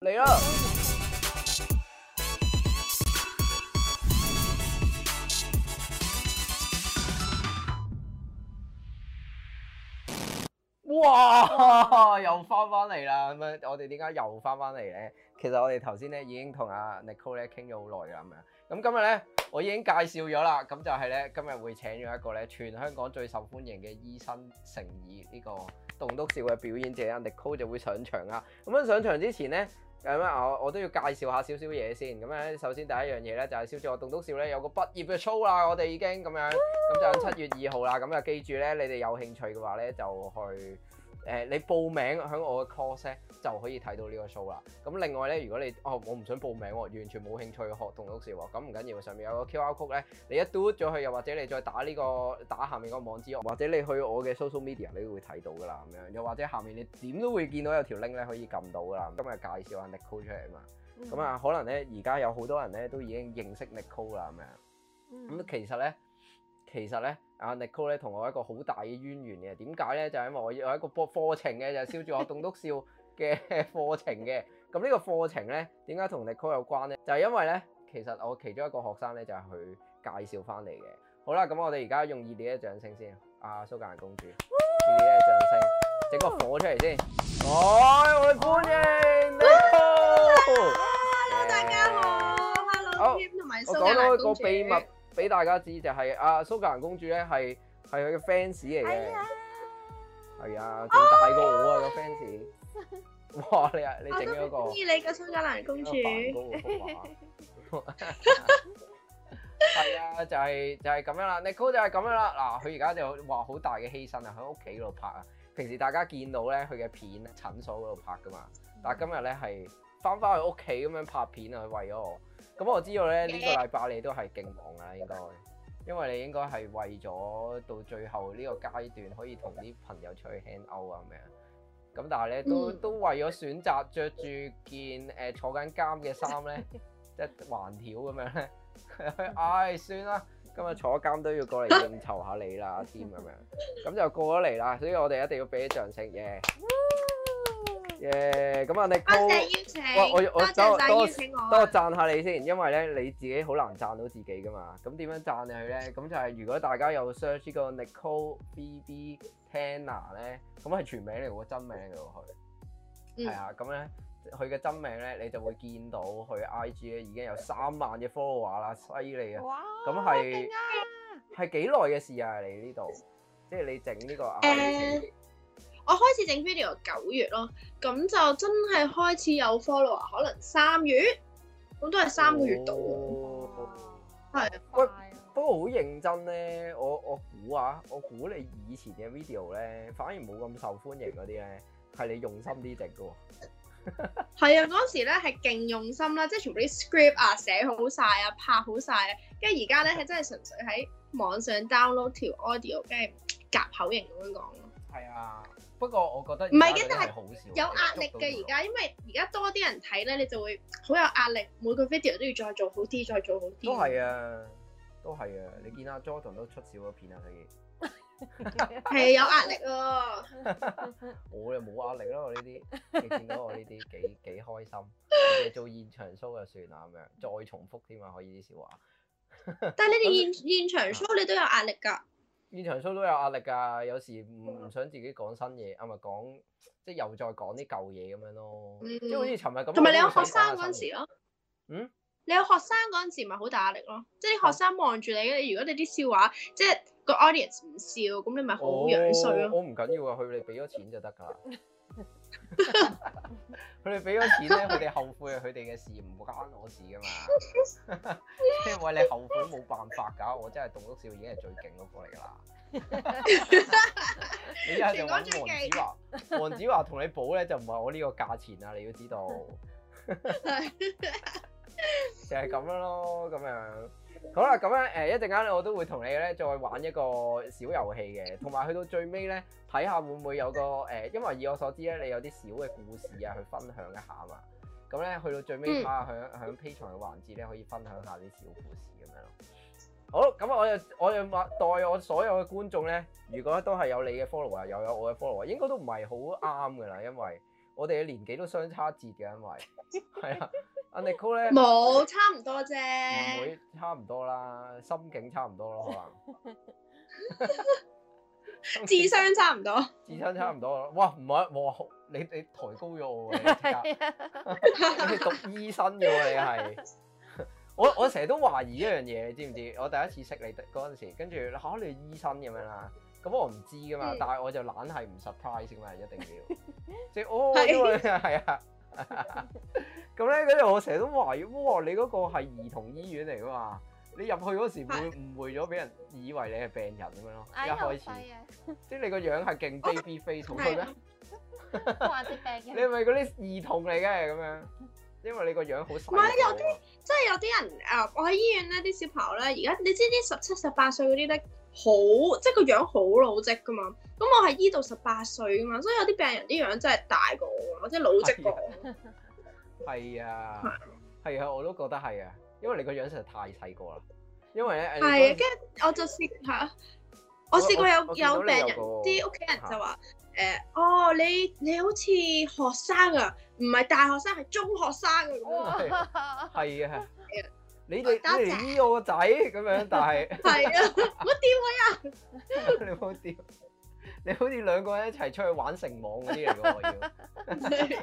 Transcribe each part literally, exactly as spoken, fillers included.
嚟啦！哇！又翻翻嚟啦，咁樣我哋點解又翻翻嚟咧？其實我哋頭先咧已經同阿 Nicole 咧傾咗好耐㗎咁樣。咁今日咧我已經介紹咗啦，咁就係咧今日會請咗一個咧全香港最受歡迎嘅醫生誠意呢個棟篤笑嘅表演者啊 Nicole 就會上場啦。咁樣上場之前咧，咁啊我我都要介紹下少少嘢先。咁咧首先第一樣嘢咧就係燒住我棟篤笑咧有個畢業嘅 show 啦，我哋已經咁樣，咁就喺七月二號啦。咁就記住咧，你哋有興趣嘅話咧就去。誒、呃，你報名喺我嘅 course 咧就可以睇到呢個 show 啦。咁另外咧，如果你哦我唔想報名喎，完全冇興趣學棟篤笑喎，咁唔緊要，上面有個 Q R code 咧，你一嘟咗去，又或者你再打呢、呢個打下面個網址，或者你去我嘅 social media 你都會睇到噶啦咁樣，又或者下面你點都會見到有條 link 咧可以撳到噶啦。今日介紹下 Nicole 出嚟啊嘛，咁啊、嗯、可能咧而家有好多人咧都已經認識 Nicole 啦咁樣，咁、嗯、其實咧。其實咧，阿 Nicole 咧同我一個好大嘅淵源嘅。點解咧？就係、是、因為我有一個課程嘅，就係、是、燒住我棟篤笑嘅課程嘅。咁呢個課程咧，點解同 Nicole 有關咧？就係、是、因為咧，其實我其中一個學生咧就係、是、佢介紹翻嚟嘅。好啦，咁我哋而家用熱烈嘅掌聲先，阿蘇格蘭公主，熱烈嘅掌聲，整個火出嚟先。哎，我哋歡迎 Nicole。 Hello， 大家好。Hello， Tim 同埋蘇格蘭公主。我講到一個秘密。俾大家知就係阿蘇格蘭公主咧係係佢嘅 fans 嚟嘅，係啊，仲大過我啊個 fans。哇！你啊，你整咗個中意你嘅蘇格蘭公主。 係啊，就係就係咁樣啦。Nicole 就係咁樣啦。嗱，佢而家就話好大嘅犧牲啊，喺屋企嗰度拍啊。平時大家見到咧佢嘅片診所嗰度拍噶嘛，但係今日咧係翻返去屋企咁樣拍片啊，佢為咗我。咁我知道咧呢、呢個禮拜你都係勁忙㗎啦，應該，因為你應該係為咗到最後呢個階段可以同啲朋友出去 hang out 啊咁樣。咁但係咧都都為咗選擇着住件誒、呃、坐緊監嘅衫咧，即係橫條咁樣咧，唉、哎、算啦，今日坐監都要過嚟應酬下你啦，Tim 咁樣，咁就過咗嚟啦，所以我哋一定要俾啲掌聲嘅。耶！咁啊，你多謝邀請， 哇我我多謝晒邀請我。 等我讚下你先，因為咧你自己好難讚到自己噶嘛。咁點樣讚你佢咧？咁就係如果大家有 search 呢個 Nicole B B Tanner 咧，咁係全名嚟喎，真名嚟喎佢。係、嗯、啊，咁咧佢嘅真名咧，你就會見到佢 I G 咧已經有三萬嘅 follower 啦，犀利啊！ 哇！ 咁係係幾耐嘅事啊？你呢度即係你整呢個 I G。 Uh, 我開始整 video 九月咯，咁就真係開始有 follower，可能三月，咁都係三個月到咯。係、哦， 喂，不過好認真咧，我我估啊，我估你以前嘅 video 咧，反而冇咁受歡迎嗰啲咧，係你用心啲整嘅喎。 係啊，嗰時咧係勁用心啦，即係全部啲 script 啊寫好晒啊，拍好晒啊，跟住而家咧係真係純粹喺網上 download 條 audio， 跟住夾口型咁樣講咯。係啊。不過我覺得唔係嘅，但係好少有壓力嘅而家，因為而家多啲人睇咧，你就會好有壓力，每個 video 都要再做好啲，再做好啲。 都係啊，都係啊，你見阿 Jordan 都出少咗片啊，佢係有壓力啊！ 我又冇壓力咯，我呢啲你見到我呢啲幾幾開心，我哋做現場 show 就算啦咁樣，再重複添啊，可以啲笑話。 但係你哋現現場 show 你都有壓力㗎。 現場 show 都有壓力㗎，有時唔唔想自己講新嘢，啊咪講即係又再講啲舊嘢咁樣咯，嗯、即係好似尋日咁。同埋你有學生嗰陣時咯，嗯，你有學生嗰陣時咪好大壓力咯，即係啲學生望住你，如果你啲笑話即係個 audience 唔笑，咁你咪好樣衰咯。我唔緊要啊，佢哋俾咗錢就得㗎啦。佢哋俾咗錢咧，佢哋後悔係佢哋嘅事，唔關我事噶嘛。即係為你後悔冇辦法㗎，我真係棟篤笑已經係最勁嗰個嚟㗎啦。你一係就揾黃子華，黃子華同你補咧就唔係我呢個價錢啊！你要知道，就係咁樣咯，咁樣。好啦，咁樣誒一陣間我都會同你咧再玩一個小遊戲嘅，同埋去到最尾咧睇下會唔會有個誒、呃，因為以我所知咧，你有啲小嘅故事啊去分享一下嘛。咁咧去到最尾睇下響響 Patreon 嘅環節咧，可以分享下啲小故事咁樣咯。好，咁我就我就話代我所有嘅觀眾咧，如果都係有你嘅 follower 又有我嘅 follower，應該都唔係好啱㗎啦，因為我哋嘅年紀都相差節嘅，因為係啊，阿 Nicole 咧冇差唔多啫， 唔會差唔多啦，心境差唔多咯，可能智商差唔多。 智商差唔多咯。哇，唔係，哇，你你抬高咗我喎，你即刻你讀醫生嘅喎，你係。我我成日都懷疑一樣嘢，你知唔知？我第一次識你嗰陣時，跟住嚇你係醫生咁樣啦，咁我唔知噶嘛， 嗯但係我就懶係唔 surprise 噶嘛，一定要，即係哦，因為係啊，咁咧跟住我成日都懷疑，哇！你嗰個係兒童醫院嚟噶嘛？你入去嗰時會誤會咗，俾人以為你係病人咁樣咯，一開始，即係你個樣係勁 baby face 好佢咩？ 患啲病你係咪嗰啲兒童嚟嘅咁樣？因為你個樣好細。 唔係有啲，即係有啲人誒，我喺醫院咧啲小朋友咧，而家你知啲十七、十八歲嗰啲咧，好即係個樣好老積噶嘛。咁我係醫到十八歲噶嘛，所以有啲病人啲樣真係大過我，即係老積過我。 係啊，係啊，我都覺得係啊，因為你個樣實在太細個啦。因為咧， 係啊，跟住我就試下，我試過有我有病人有個啲屋企人就話誒，哦，你你好似學生啊，唔係大學生，係中學生啊咁樣。 哇！ 係啊，你哋多你嚟謝醫我個仔咁樣，但係係啊，我屌你冇掂，你好似兩個人一齊出去玩城網嗰啲嚟㗎喎，要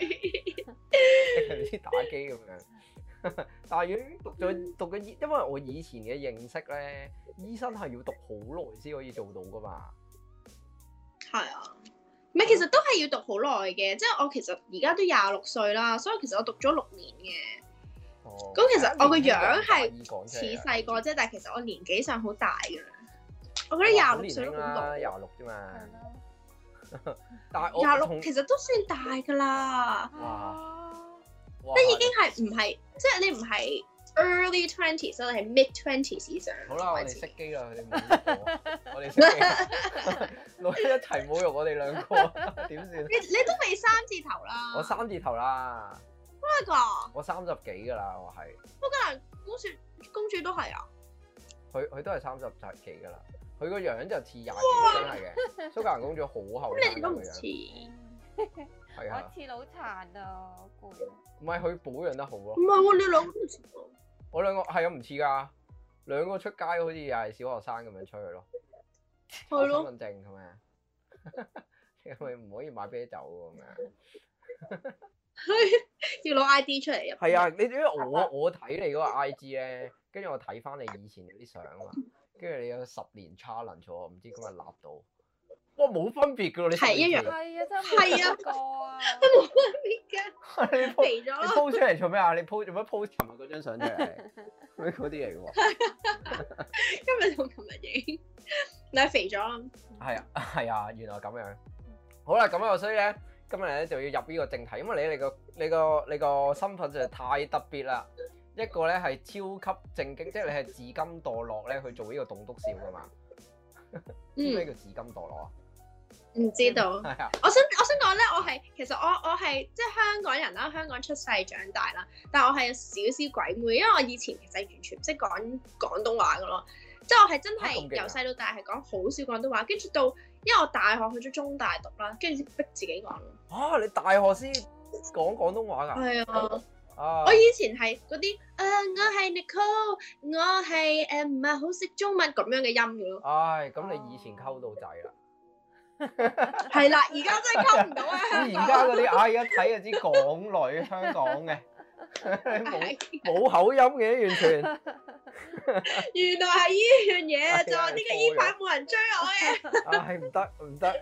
唔知打機咁樣。但係如果讀咗讀嘅醫，因為我以前嘅認識咧，醫生係要讀好耐先可以做到㗎嘛。 係啊，唔係其實都係要讀好耐嘅，即係我其實而家都廿六歲啦，所以其實我讀咗六年嘅。 哦， 咁其實我個樣係係似細個啫，但係其實我年紀上好大㗎啦。我覺得廿六歲都好啦， 老。 廿六啫嘛。 係咯但係我廿六同其實都算大㗎啦， 哇， 即係已經係唔係即係你唔係 early twenties 啦，你係 mid twenties 以上。 好啦，我哋熄機啦，佢哋冇錄我，我哋熄機，錄一齊侮辱我哋兩個，點算？ 你你都未三字頭啦。 我三字頭啦， 真係㗎？ 我三十幾㗎啦，我係， 蘇格蘭公主公主都係啊？ 佢佢都係三十幾㗎啦，佢個樣就似廿幾，真係嘅。蘇格蘭公主好後咁你哋都唔生嘅樣， 似。 係啊我，似腦殘啊，攰。 唔係佢保養得好咯唔。係喎，你兩個都似喎。 我兩個係啊，唔似㗎，兩個出街好似又係小學生咁樣出去咯。 係咯身份證咁樣，因為唔可以買啤酒咁樣。 要攞 I D 出嚟入。 係啊，你因為我我睇你嗰個 I G 咧，跟住我睇翻你以前嗰啲相啊，跟住你有十年 challenge 咗，唔知今日立到，哇冇分別㗎喎，你係一樣係啊，真係係啊冇過啊！ 都冇分別㗎， 你 po 肥咗你咯。 po 出嚟做咩啊？你 po 做乜 po 尋日嗰張相出嚟？嗰啲嚟嘅喎。 今日同琴日影，你係肥咗啦。 係啊，係啊，原來咁樣。好啦，咁啊，所以咧，今日咧就要入呢個正題，因為你你個你個你個身份實在太特別啦。一個咧係超級正經，即係你係自甘墮落咧去做呢個棟篤笑噶嘛。知唔知咩叫自甘墮落啊？ 唔知道。 係啊， 我想我想講咧，我係其實我我係即係香港人啦，香港出世長大啦，但係我係有少少鬼妹，因為我以前其實完全唔識講廣東話噶咯，即係我係真係啊咁勁啊由細到大係講好少廣東話，跟住到因為我大學去咗中大讀啦，跟住先逼自己講咯。 啊，你大學先講廣東話㗎？ 係啊， 啊， 我以前係嗰啲誒，我係 Nicole，我係誒唔係好識中文咁樣嘅音嘅咯。 唉，咁你以前溝到仔啦。 係啦，而家真係溝唔到啊！香而港家嗰啲，唉，一睇就知港女，香港嘅，冇冇口音嘅，完全。 原來係呢樣嘢啊！ 係啊就話呢個依排冇人追我嘅， 唉，唔得唔得，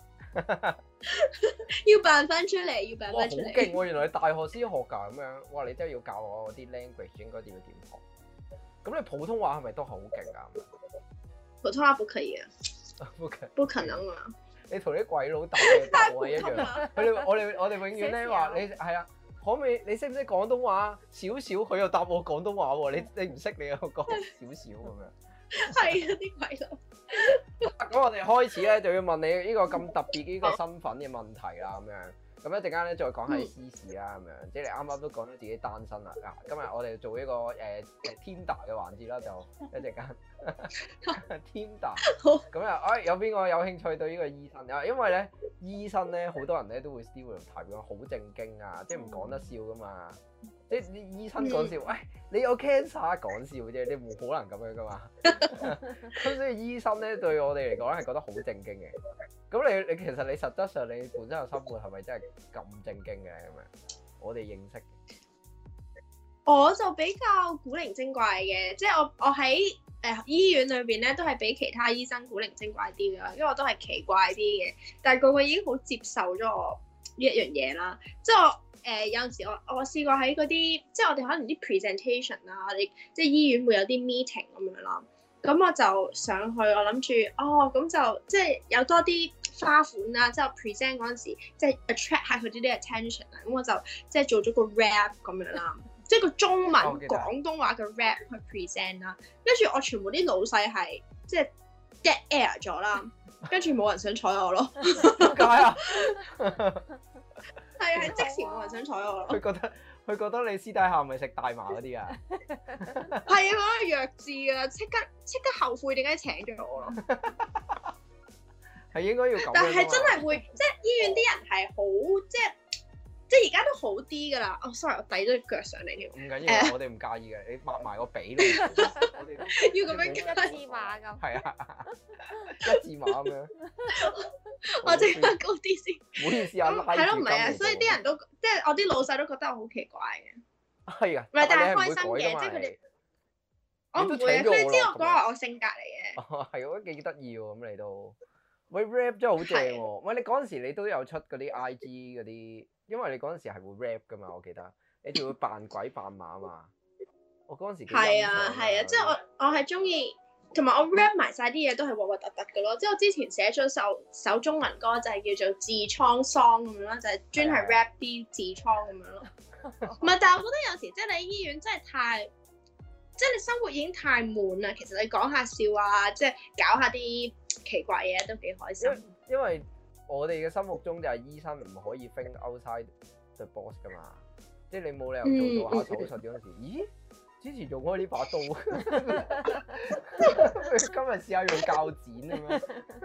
要扮翻出嚟，要扮哇，好翻出嚟。 勁喎！原來你大學先學㗎咁樣，哇！你真係要教我啲 language 應該點樣點學。咁你普通話係咪都好勁啊？ 普通話不可以啊， 不可不可能啊！ 你同啲鬼佬打嘅答案一樣。 太普通啦佢哋我哋我哋永遠咧話你係啊，可唔可以？你識唔識廣東話？少少，佢又答我廣東話喎。你你唔識你又講少少咁樣。 係啊，啲鬼佬。 咁我哋開始咧就要問你呢個咁特別呢個身份嘅問題啦，咁樣咁一陣間咧再講下啲私事啦，咁樣即係你啱啱都講咗自己單身啦。嗱，今日我哋做一個誒誒 Tinder 嘅環節啦，就一陣間 Tinder。 好咁啊，哎有邊個有興趣對呢個醫生啊？因為咧醫生咧好多人咧都會 stereotype 咁好正經啊，即係唔講得笑噶嘛。即係啲醫生講笑，喂、哎、你有 cancer 講笑啫，你冇可能咁樣噶嘛。咁所以醫生咧對我哋嚟講係覺得好正經嘅。咁你你其實你實質上你本身嘅生活係咪真係咁正經嘅咁樣？我哋認識嘅， 我就比較古靈精怪嘅，即係我我喺誒、呃、醫院裏邊咧，都係比其他醫生古靈精怪啲噶，因為我都係奇怪啲嘅。但係個個已經好接受咗我呢一樣嘢啦。即係我誒、呃、有陣時我我試過喺嗰啲，即係我哋可能啲 presentation 啊，我哋即係醫院會有啲 meeting 咁樣啦。咁我就上去，我諗住哦，咁就即係有多啲花款啦，即係我 present 嗰陣時，即係 attract 下佢啲啲 attention 啊，咁我就即係做咗個 rap 咁樣啦，即係個中文廣東話嘅 rap 去 present 啦，跟住我全部啲老細係即係 dead air 咗啦，跟住冇人想睬我咯。 點解啊？ 係啊，係即時冇人想睬我咯。 佢覺得佢覺得你私底下咪食大麻嗰啲啊？ 係啊，我係弱智啊，即刻即刻後悔點解請咗我咯。 係應該要咁樣。 但係真係會，即係醫院啲人係好，即係即係而家都好啲㗎啦。哦，sorry，我遞咗隻腳上嚟添。 唔緊要，我哋唔介意嘅，你抹埋個髀咯。我哋要咁樣一字馬咁。 係啊，一字馬咁樣。 我即刻高啲先。 唔好意思啊，拉係咯，唔係啊，所以啲人都即係我啲老細都覺得我好奇怪嘅。 係啊， 唔係，但係係開心嘅，即係佢哋。我唔會啊， 你都請咗我佢哋知咯我嗰個我性格嚟嘅。 哦，係，我覺得幾得意喎，咁你都。喂 rap 真係好正喎！喂，你嗰陣時你都有出嗰啲 I G 嗰啲，因為你嗰陣時係會 rap 噶嘛，我記得，你仲會扮鬼扮馬嘛。我嗰陣時幾欣賞係啊係啊，即係我我係中意，同埋我 rap 埋晒啲嘢都係核核突突嘅咯。即係我之前寫咗首首中文歌就係叫做痔瘡喪咁樣啦，就係專係 rap 啲痔瘡咁樣咯。唔係，但係我覺得有時即係你喺醫院真係太〜即係你生活已經太悶啦，其實你講下笑啊，即係搞下啲奇怪嘢都幾開心。 因為我哋嘅心目中就係醫生唔可以 think outside the box 噶嘛，即係你冇理由做到下手術嗰陣時，嗯、咦？之前用開呢把刀，今日試下用鉸剪咁樣，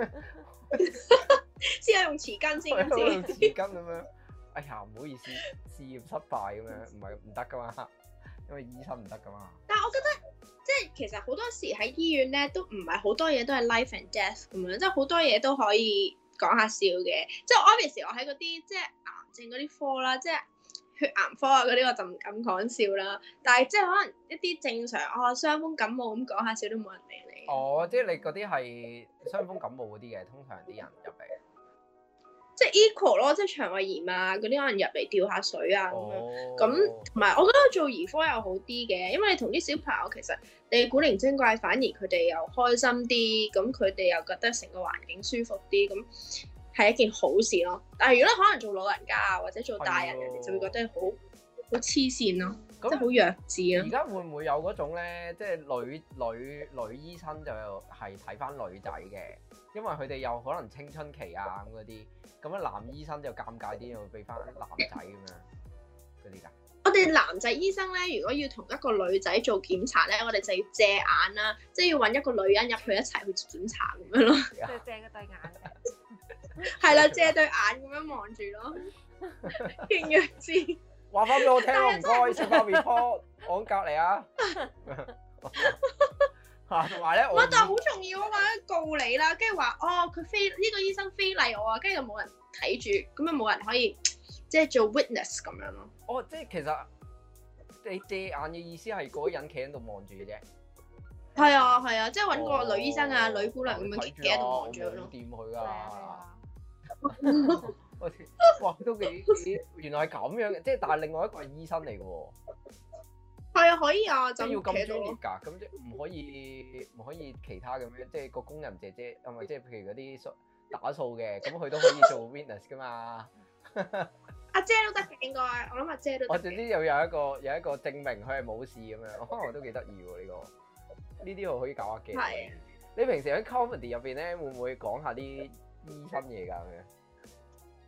試下用匙羹先， 用匙羹咁樣。哎呀，唔好意思，試驗失敗咁樣，唔係唔得噶嘛。因為醫生唔得噶嘛， 但係我覺得即係其實好多時喺醫院咧都唔係好多嘢都係 life and death 咁樣，即係好多嘢都可以講下笑嘅。即係我 obviously 我喺嗰啲即係癌症嗰啲科啦，即係血癌科啊嗰啲我就唔敢講笑啦。但係即係可能一啲正常哦傷風感冒咁講下笑都冇人理你。 哦，即係你嗰啲係傷風感冒嗰啲嘅，通常啲人入嚟。 即係 equal 咯，即係腸胃炎啊，嗰啲可能入嚟吊下水啊咁樣。咁同埋我覺得做兒科又好啲嘅，因為你同啲小朋友其實你古靈精怪，反而佢哋又開心啲，咁佢哋又覺得成個環境舒服啲，咁係一件好事咯。但係如果你可能做老人家啊，或者做大人，人哋就會覺得好好黐線咯，即係好弱智咯。 而家會唔會有嗰種咧，即係女女女醫生就係睇翻女仔嘅，因為佢哋有可能青春期啊咁嗰啲。咁樣男醫生就尷尬啲，會俾翻男仔咁樣嗰啲㗎。 我哋男仔醫生咧，如果要同一個女仔做檢查咧，我哋就要借眼啦，即係要揾一個女人入去一齊去檢查咁樣咯。 即係借嗰對眼。 係啦，借對眼咁樣望住咯，勁弱智。 話翻俾我聽咯，唔該，食包 report，我隔離啊。嚇，同埋咧，我但係好重要啊嘛，告你啦，跟住話哦，佢非呢個醫生非禮我啊，跟住就冇人睇住，咁啊冇人可以即係做 witness 咁樣咯。 哦，即係其實你借眼嘅意思係嗰個人企喺度望住嘅啫。 係啊係啊，即係揾個女醫生啊、 哦、 女姑娘咁樣企喺度望住佢咯。 掂佢㗎。哇，都幾幾，原來係咁樣嘅，即係但係另外一個係醫生嚟嘅喎。 係啊，可以啊，就要咁專業㗎，咁即係唔可以唔可以其他咁樣，即係個工人姐姐，係咪即係譬如嗰啲打掃嘅，咁佢都可以做 witness 㗎嘛？ 阿姐都得嘅應該，我諗阿姐都得。 我總之又有一個有一個證明佢係冇事咁樣，可能都幾得意喎呢個，呢啲我可以搞下嘅。係。你平時喺 comedy 入邊咧，會唔會講下啲醫生嘢㗎咁樣？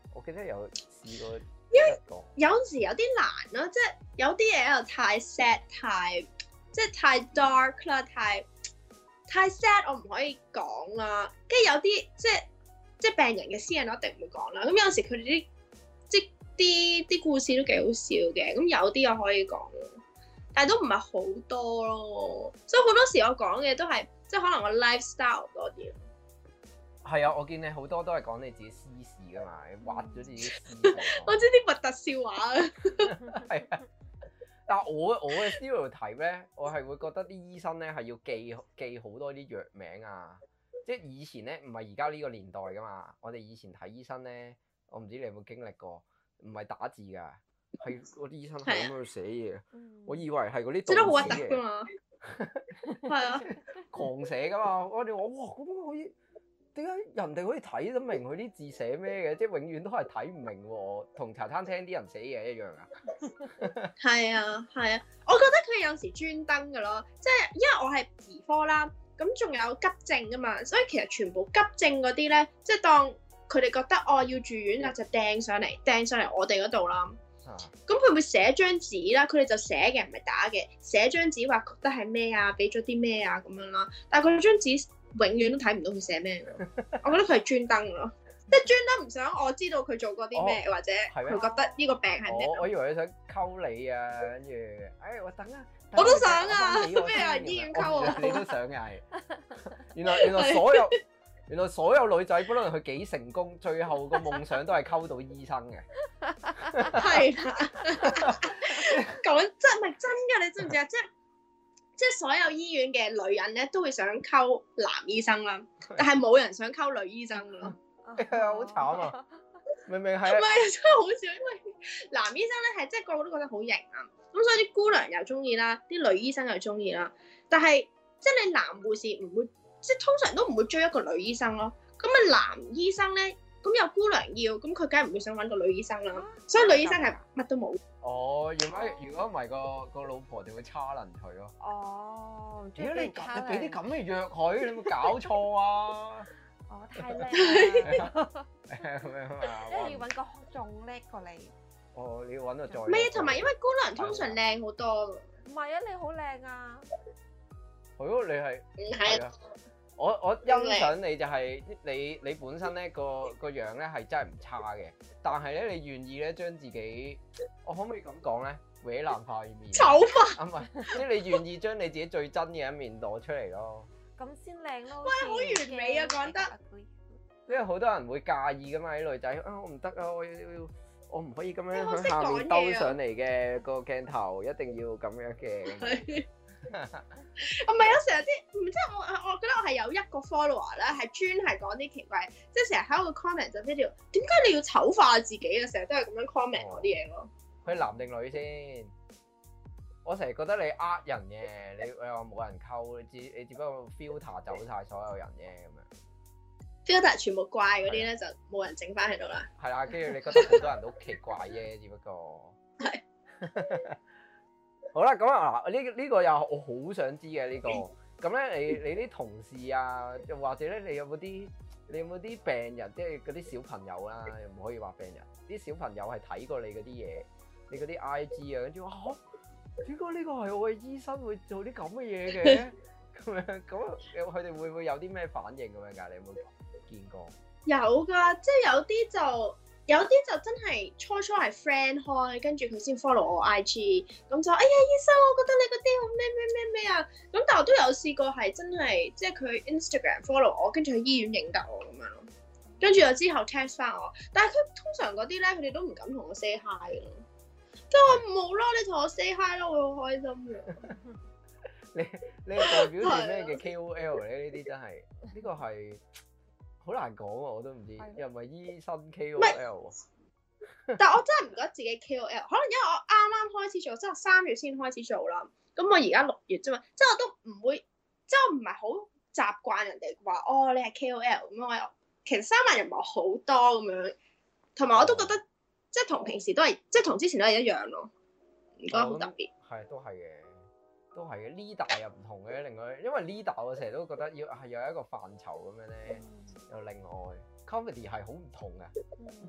我記得有試過一個， 有時有啲難咯，即係有啲嘢又太 sad，太即係太 dark 啦，太太 sad，我唔可以講啦。跟住有啲即係即係病人嘅私隱，我一定唔會講啦。咁有時佢哋啲即係啲啲故事都幾好笑嘅，咁有啲我可以講，但係都唔係好多咯。所以好多時我講嘅都係即係可能我 lifestyle 多啲。 係啊，我見你好多都係講你自己私事噶嘛，你挖咗自己私事。 我知啲核突笑話啊。 係啊，但係我我嘅 stereotype 咧，我係會覺得啲醫生咧係要記記好多啲藥名啊，即係以前咧唔係而家呢個年代噶嘛，我哋以前睇醫生咧，我唔知你有冇經歷過，唔係打字㗎，係嗰啲醫生係咁樣寫嘢，我以為係嗰啲寫得好核突道士㗎嘛。係啊， 狂寫㗎嘛，我哋話哇咁樣可以。點解人哋可以睇得明佢啲字寫咩嘅？即係永遠都係睇唔明喎，同茶餐廳啲人寫嘢一樣啊！ 係啊，係啊，我覺得佢有時專登㗎咯，即係因為我係兒科啦，咁仲有急症㗎嘛，所以其實全部急症嗰啲咧，即係當佢哋覺得哦要住院啦，就掟上嚟，掟上嚟我哋嗰度啦。咁佢會寫張紙啦，佢哋就寫嘅唔係打嘅，寫張紙話覺得係咩啊，俾咗啲咩啊咁樣啦，但係佢張紙永遠都睇唔到佢寫咩嘅，我覺得佢係專登咯，即係專登唔想我知道佢做過啲咩， 哦、 或者佢覺得呢個病係咩。 我我以為你想溝你啊，跟住，哎我等啊， 我都想啊， 咩啊醫院溝我， 你都想嘅係，原來原來所有原來所有女仔，不論佢幾成功，最後個夢想都係溝到醫生嘅。 係啦，講真唔係真㗎，你知唔知啊？即係。即係所有醫院嘅女人咧，都會想溝男醫生啦，但係冇人想溝女醫生咯。 係啊，好慘啊！明明係唔係啊，真係好笑，因為男醫生咧係即係個個都覺得好型啊，咁所以啲姑娘又中意啦，啲女醫生又中意啦。但係即係你男護士唔會，即係通常都唔會追一個女醫生咯。咁啊男醫生咧，咁有姑娘要，咁佢梗係唔會想揾個女醫生啦。所以女醫生係乜都冇。 哦，如果如果唔係個個老婆就會 challenge 佢咯。 哦， 如果你咁你俾啲咁嘅藥佢，你有冇搞錯啊？ 哦，太叻啦！ 咁樣啊？ 因為要揾個仲叻過你。 哦，你要揾個再。 唔係啊，同埋因為姑娘通常靚好多㗎。 唔係啊，你好靚啊！ 係咯，你係。 唔係啊。 我我欣賞你就係你你本身咧個個樣咧係真係唔差嘅，但係咧你願意咧將自己，我可唔可以咁講咧？搲爛塊面， 醜化啊唔係，即係你願意將你自己最真嘅一面攞出嚟咯。 咁先靚咯。 喂，好完美啊，講得。 因為好多人會介意噶嘛，啲女仔啊，我唔得啊，我要要我唔可以咁樣好識喺下面講嘢啊兜上嚟嘅個鏡頭，一定要咁樣嘅。 唔係有時候啲，唔即係我我覺得我係有一個 follower 咧，係專係講啲奇怪，即係成日喺我個 comment 就 video，點解你要醜化自己啊？成日都係咁樣 comment 我啲嘢咯。 佢男定女先？我成日覺得你呃人嘅，你你話冇人溝，你只你只不過 filter 走晒所有人啫咁樣。 filter 全部怪嗰啲咧，就冇人整翻喺度啦。 係啦，跟住你覺得好多人都奇怪啫，只不過係。 好啦，咁啊嗱，呢呢個又我好想知嘅呢個，咁咧你你啲同事啊，又或者咧你有冇啲你有冇啲病人，即係嗰啲小朋友啦，又唔可以話病人，啲小朋友係睇過你嗰啲嘢，你嗰啲 I G 啊，跟住話嚇，點解呢個係我嘅醫生會做啲咁嘅嘢嘅？咁樣咁佢哋會唔會有啲咩反應咁樣㗎？你有冇見過？ 有㗎，即係有啲就。有啲就真係初初係 friend 開，跟住佢先 follow 我 I G，咁就哎呀醫生，我覺得你嗰啲好咩咩咩咩啊，咁但係我都有試過係真係，即係佢 Instagram follow 我，跟住去醫院認得我咁樣咯，跟住又之後 text 翻我，但係佢通常嗰啲咧，佢哋都唔敢同我 say hi 嘅，即係我冇啦，你同我 say hi 啦，我好開心嘅。 你你係代表住咩嘅 K O L 咧？呢啲真係呢個係。好難講喎，我都唔知，又唔係醫生 K O L。 但係我真係唔覺得自己 K O L，可能因為我啱啱開始做，即係三月先開始做啦。咁我而家六月啫嘛，即係我都唔會，即係我唔係好習慣人哋話哦你係 K O L 咁，我又其實三萬人唔係好多咁樣，同埋我都覺得即係同平時都係，即係同之前都係一樣咯，唔覺得好特別。 係都係嘅。都係嘅 leader 又唔同嘅，另外因為 leader 我成日都覺得要係有一個範疇咁樣咧，又另外 comedy 係好唔同嘅。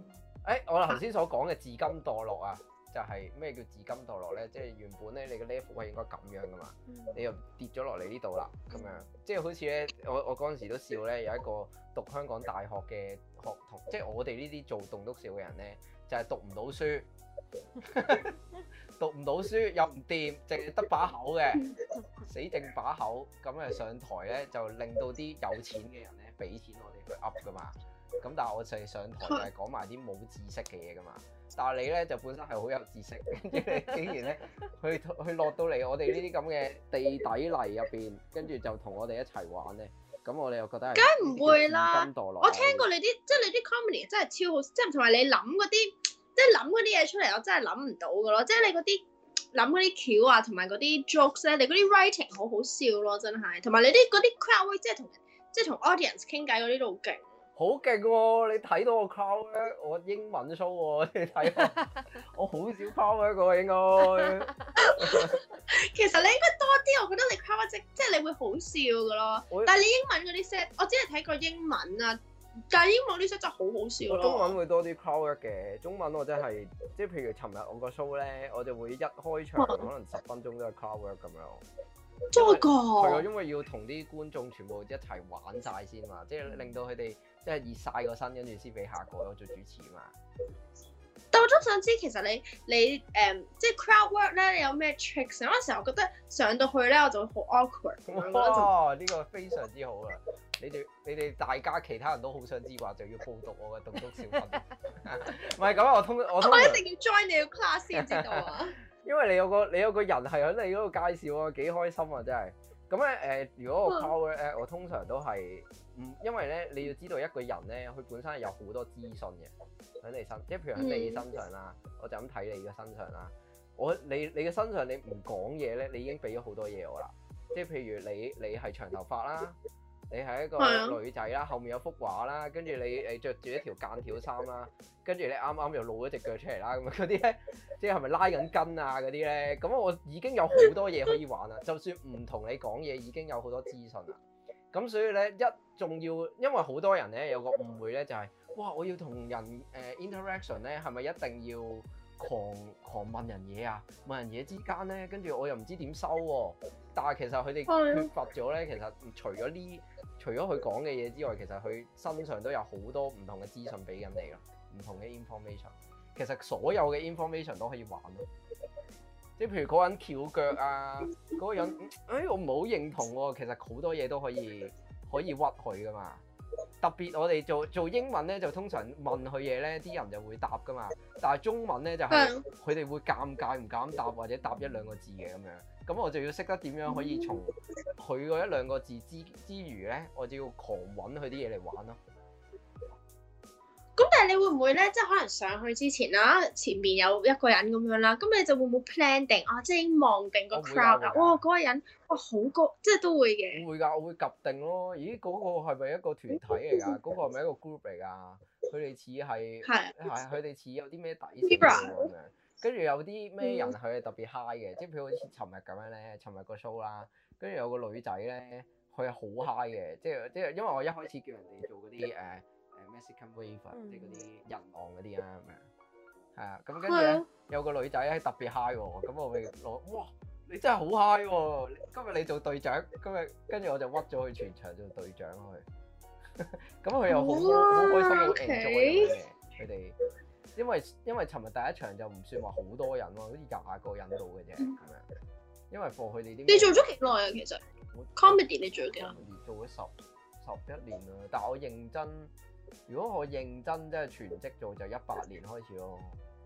誒，我頭先所講嘅自甘墮落啊，就係咩叫自甘墮落咧？即係原本咧你嘅 level 係應該咁樣噶嘛，你又跌咗落嚟呢度啦，咁樣即係好似咧，我我嗰陣時都笑咧，有一個讀香港大學嘅學童，即係我哋呢啲做棟篤笑嘅人咧，就係讀唔到書，讀唔到書又唔掂，淨係得把口嘅，死淨把口，咁誒上台咧就令到啲有錢嘅人咧俾錢我哋去噏噶嘛。咁但係我就係上台就係講埋啲冇知識嘅嘢噶嘛，但係你咧就本身係好有知識，跟住你竟然咧去去落到嚟我哋呢啲咁嘅地底泥入邊，跟住就同我哋一齊玩咧，咁我哋又覺得係梗係唔會啦自甘墮落。 我聽過你啲，即係你啲 comedy 真係超好，即係同埋你諗嗰啲，即係諗嗰啲嘢出嚟，我真係諗唔到噶咯。即係你嗰啲諗嗰啲橋啊，同埋嗰啲 jokes 咧，你嗰啲 writing 好好笑咯，真係。同埋你啲嗰啲 crowd work，即係同即係同 audience 傾偈嗰啲都好勁。 好勁喎！你睇到我 crowd 咧，我英文 show 喎，你睇我，我好少 crowd 一個應該。 其實你應該多啲，我覺得你 crowd 即即係你會好笑噶咯。 我但係你英文嗰啲 set，我只係睇過英文啊，但係英文嗰啲 set 真係好好笑咯。 我中文會多啲 crowd 嘅，中文我真係即係譬如尋日我個 show 咧，我就會一開場可能十分鐘都係 crowd 咁樣。 真係係啊， 㗎。 因為要同啲觀眾全部一齊玩晒先嘛，即係令到佢哋即係熱晒個身，跟住先俾下個我做主持嘛。 但我都想知其實你你誒、嗯、即係 crowd work 咧，你有咩 tricks？有陣時候我覺得上到去咧，我就會好 awkward 咁樣覺得就哇！呢、個非常之好啊！你哋你哋大家其他人都好想知話，就要報讀我嘅棟篤笑訓。唔係咁，我通我通我一定要 join 你個 class 先知道啊！ 因為你有個你有個人係喺你嗰度介紹啊，幾開心啊真係。咁咧誒，如果我 crowd 咧，我通常都係唔，因為咧你要知道一個人咧，佢本身係有好多資訊嘅喺你身，即係譬如喺你身上啦，嗯、我就咁睇你嘅身上啦。我你你嘅身上你唔講嘢咧，你已經俾咗好多嘢我啦。即係譬如你你係長頭髮啦，你係一個女仔啦，後面有幅畫啦，跟住你你著住一條間條衫啦，跟住你啱啱又露咗隻腳出嚟啦，咁嗰啲咧，即係係咪拉緊筋啊嗰啲咧？咁我已經有好多嘢可以玩啦，就算唔同你講嘢，已經有好多資訊啦。咁所以咧，一仲要，因為好多人咧有個誤會咧，就係、是、哇，我要同人誒、呃、interaction 咧，係咪一定要狂狂問人嘢啊？問人嘢之間咧，跟住我又唔知點收喎、啊。但係其實佢哋缺乏咗咧，其實除咗呢，除咗佢講嘅嘢之外，其實佢身上都有好多唔同嘅資訊俾緊你咯，唔同嘅 information。其實所有嘅 information 都可以玩咯。即係譬如嗰個人翹腳啊，嗰、嗰個人，誒、哎、我唔係好認同喎、啊。其實好多嘢都可以可以屈佢噶嘛。特別我哋做做英文咧，就通常問佢嘢咧，啲人就會答噶嘛。但係中文咧就係佢哋會尷尬唔敢答，或者答一兩個字嘅咁樣。咁我就要識得點樣可以從佢嗰一兩個字之之餘咧，我就要狂揾佢啲嘢嚟玩咯。 咁但係你會唔會咧，即係可能上去之前啦，前面有一個人咁樣啦，咁你就會唔會 plan 定啊？即係已經望定個 crowd 啊？哇，嗰個人哇好高，即係都會嘅。 會㗎，我會及定咯。咦，嗰、嗰個係咪一個團體嚟㗎？嗰個係咪一個 group 嚟㗎？佢哋似係係係佢哋似有啲咩底線咁樣。跟住有啲咩人佢係特別 high 嘅，即係譬如好似尋日咁樣咧，尋日個 show 啦，跟住有個女仔咧，佢係好 high 嘅，即係即係因為我一開始叫人哋做嗰啲誒誒咩 second wave，即係嗰啲人浪嗰啲啊咁樣，係啊，咁跟住咧有個女仔咧特別 high 喎，咁我咪攞哇你真係好 high 喎，今日你做隊長，今日跟住我就屈咗佢全場做隊長去，咁佢又好好開心好 enjoy 咁樣嘅，佢哋。因為因為尋日第一場就唔算話好多人咯，好似廿個人到嘅啫，咁樣。因為課佢哋啲。 你做咗幾耐啊？其實我 comedy 你做咗幾耐？ 做咗十十一年啦，但係我認真，如果我認真即係全職做就一八年開始咯。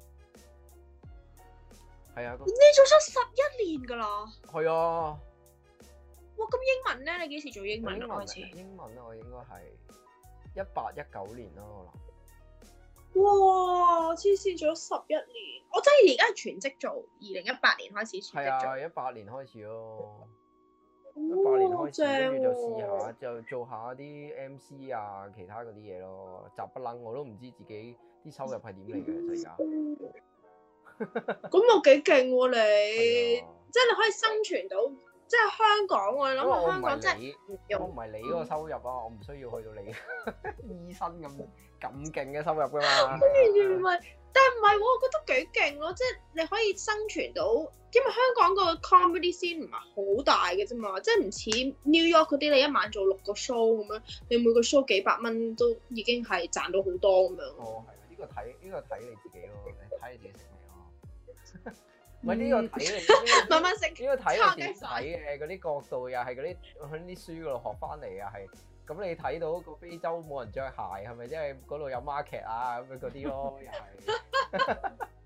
係啊。 你做咗十一年㗎啦。 係啊。 哇！咁英文咧，你幾時做英文啊？開始。 英文咧，我應該係一八一九年啦，我諗。 哇！黐線做咗十一年，我真係而家係全職做，二零一八年開始全職做。 係啊，一八年開始咯，一八年開始，跟住就試下，就做下啲 M C 啊，其他嗰啲嘢咯。雜不楞我都唔知自己啲收入係點嚟嘅，其實而家。 咁我幾勁喎你，即係你可以生存到，即係香港我諗下香港真係， 我唔係你嗰個收入啊，我唔需要去到你醫生咁咁勁嘅收入㗎嘛。 完全唔係，但係唔係喎，我覺得幾勁咯，即係你可以生存到，因為香港個 comedy scene 唔係好大嘅啫嘛，即係唔似 New York 嗰啲，你一晚做六個 show 咁樣，你每個 show 幾百蚊都已經係賺到好多咁樣。 哦，係啊，呢個睇呢個睇你自己咯，你睇你自己食咩咯。唔係呢個睇你， 慢慢食。 呢個睇你點睇嘅嗰啲角度又係嗰啲喺啲書嗰度學翻嚟啊，係。咁你睇到個非洲冇人着鞋，係咪即係嗰度有 market 啊咁樣嗰啲咯？又係，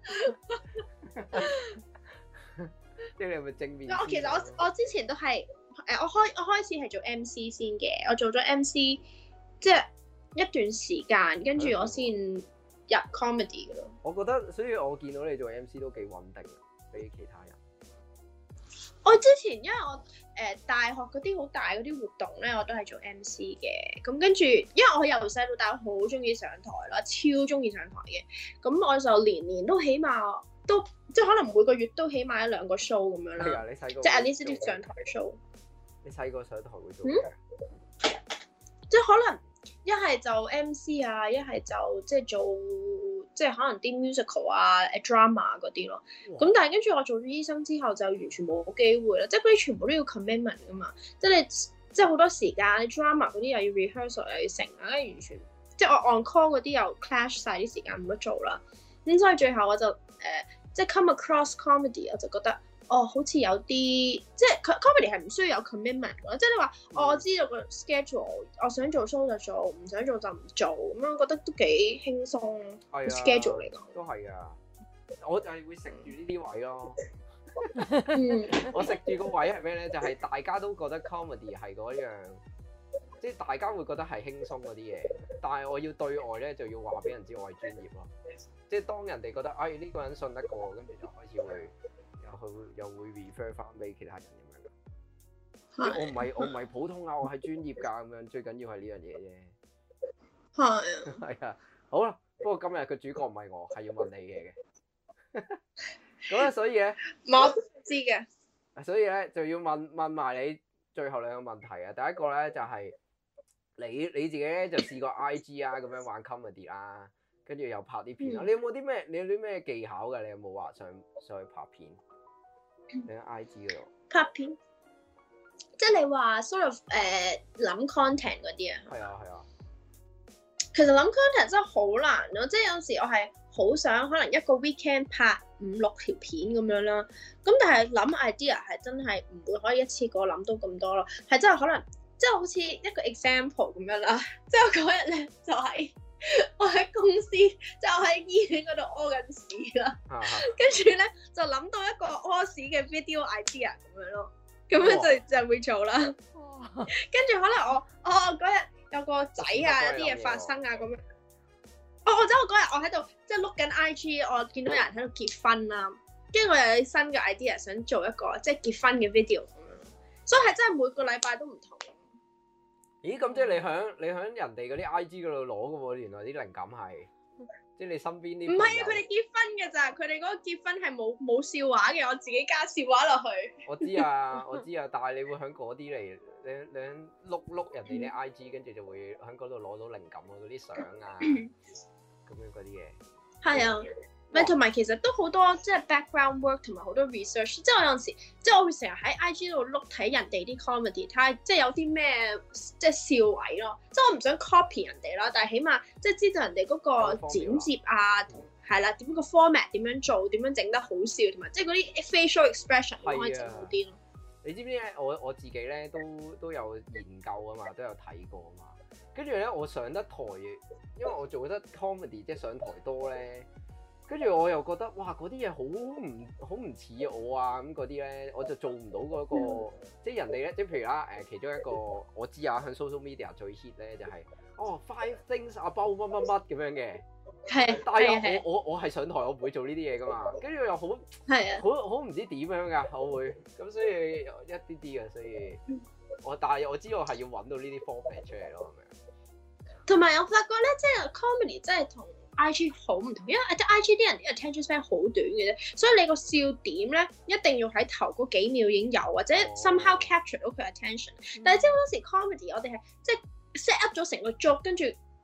即係你係咪正面？ 我其實我我之前都係誒，我開我開始係做 M C 先嘅，我做咗 M C 即係一段時間，跟住我先入 comedy 嘅咯。 我覺得，所以我見到你做 M C 都幾穩定，比其他人。 我之前因為我誒、呃、大學嗰啲好大嗰啲活動咧，我都係做 M C 嘅。咁跟住，因為我由細到大好中意上台啦，超中意上台嘅。咁我就年年都起碼都即係可能每個月都起碼一兩個 show 咁樣啦。 係啊，你細個即係 at least 啲上台 show。 你細個上台會做嗯咩？ 即係可能一係就 M C 啊，一係就即係做即係可能啲 musical 啊、誒 drama 嗰啲咯。咁但係跟住我做咗醫生之後就完全冇機會啦，即係嗰啲全部都要 commitment 噶嘛，即係你即係好多時間，你 drama 嗰啲又要 rehearsal 又要成啊，跟住完全即係我 on call 嗰啲又 clash 晒啲時間冇得做啦。咁所以最後我就誒、呃、即係 come across comedy，我就覺得。哦，好似有啲即係 comedy 係唔需要有 commitment 嘅，即係你話、嗯哦、我知道個 schedule，我想做 show 就做，唔想做就唔做，咁樣覺得都幾輕鬆。 係啊 schedule 嚟講都係啊，我就係會食住呢啲位咯。 嗯， 我食住個位係咩咧？就係、是、大家都覺得 comedy 係嗰樣，即係大家會覺得係輕鬆嗰啲嘢，但係我要對外咧就要話俾人知我係專業咯。即係當人哋覺得哎呢、呢個人信得過，跟住就開始會。佢又會 refer 翻俾其他人咁樣，即係我唔係我唔係普通啊，我係專業㗎咁樣，最緊要係呢樣嘢啫。 係啊， 係啊，好啦，不過今日嘅主角唔係我，係要問你嘅嘅。咁咧，所以咧， 我知嘅。 所以咧就要問問埋你最後兩個問題啊。第一個咧就係、是、你你自己咧就試過 I G 啊咁樣玩 comedy 啦，跟住又拍啲片啊。嗯、你有冇啲咩？你有啲咩技巧㗎？你有冇話上上去拍片？你喺 I G 嗰度拍片，即係你話 sort of 誒、uh, 諗 content 嗰啲啊？ 係啊係啊。 其實諗 content 真係好難咯，即係有時我係好想可能一個 weekend 拍五六條片咁樣啦，咁但係諗 idea 係真係唔會可以一次過諗到咁多咯，係真係可能即係好似一個 example 咁樣啦，即係我嗰日咧就係、是。我喺公司，即係我喺醫院嗰度屙緊屎啦，跟住咧就諗到一個屙屎嘅 video idea 咁樣咯，咁樣就就會做啦。跟住可能我，我嗰日有個仔啊，有啲嘢發生啊咁樣。哦，或者我嗰日我喺度即係碌緊 I G，我見到有人喺度結婚啦，跟住我又有新嘅 idea 想做一個即係結婚嘅 video 咁樣，所以係真係每個禮拜都唔同。 咦，咁即係你響你響人哋嗰啲 I G 嗰度攞嘅喎，原來啲靈感係，即係你身邊啲。唔係啊， 佢哋結婚嘅咋，佢哋嗰個結婚係冇冇笑話嘅，我自己加笑話落去。 我知啊，我知啊，但係你會響嗰啲嚟，你你碌碌人哋啲 I G，跟住就會響嗰度攞到靈感咯，嗰啲相啊，咁樣嗰啲嘢。係啊。咪同埋其實都好多即係 background work 同埋好多 research，即係我有陣時即係我會成日喺 I G 度碌睇人哋啲 comedy，睇下即係有啲咩即係笑位咯。即係我唔想 copy 人哋啦，但係起碼即係知道人哋嗰個剪接啊，係啦，點個 format 點樣做，點樣整得好笑，同埋即係嗰啲 facial expression 可以整好啲咯。你知唔知咧？我我自己咧都都有研究啊嘛，都有睇過啊嘛。跟住咧，我上得台，因為我做得 comedy 即係上台多咧。跟住我又覺得哇，嗰啲嘢好唔好唔似我啊，咁嗰啲咧，我就做唔到嗰、嗰個，嗯、即係人哋咧，即係譬如啦，誒其中一個我知啊，喺 social media 最 hit 咧就係、係、哦 five things about 乜乜乜咁樣嘅，係，但係我我我係上台我唔會做呢啲嘢噶嘛，跟住又好係啊，好好唔知點樣噶，我會咁所以一啲啲嘅，所以我但係我知我係要揾到呢啲 format 出嚟咯，係咪？同埋我發覺咧，即係 comedy 真係同 I G 好唔同，因為 I G 啲人啲 attention span 好短嘅啫，所以你個笑點咧一定要喺頭嗰幾秒已經有，或者 somehow capture 到佢 attention。但係即係好多時 comedy 我哋係即係 set up 咗成個 joke，跟住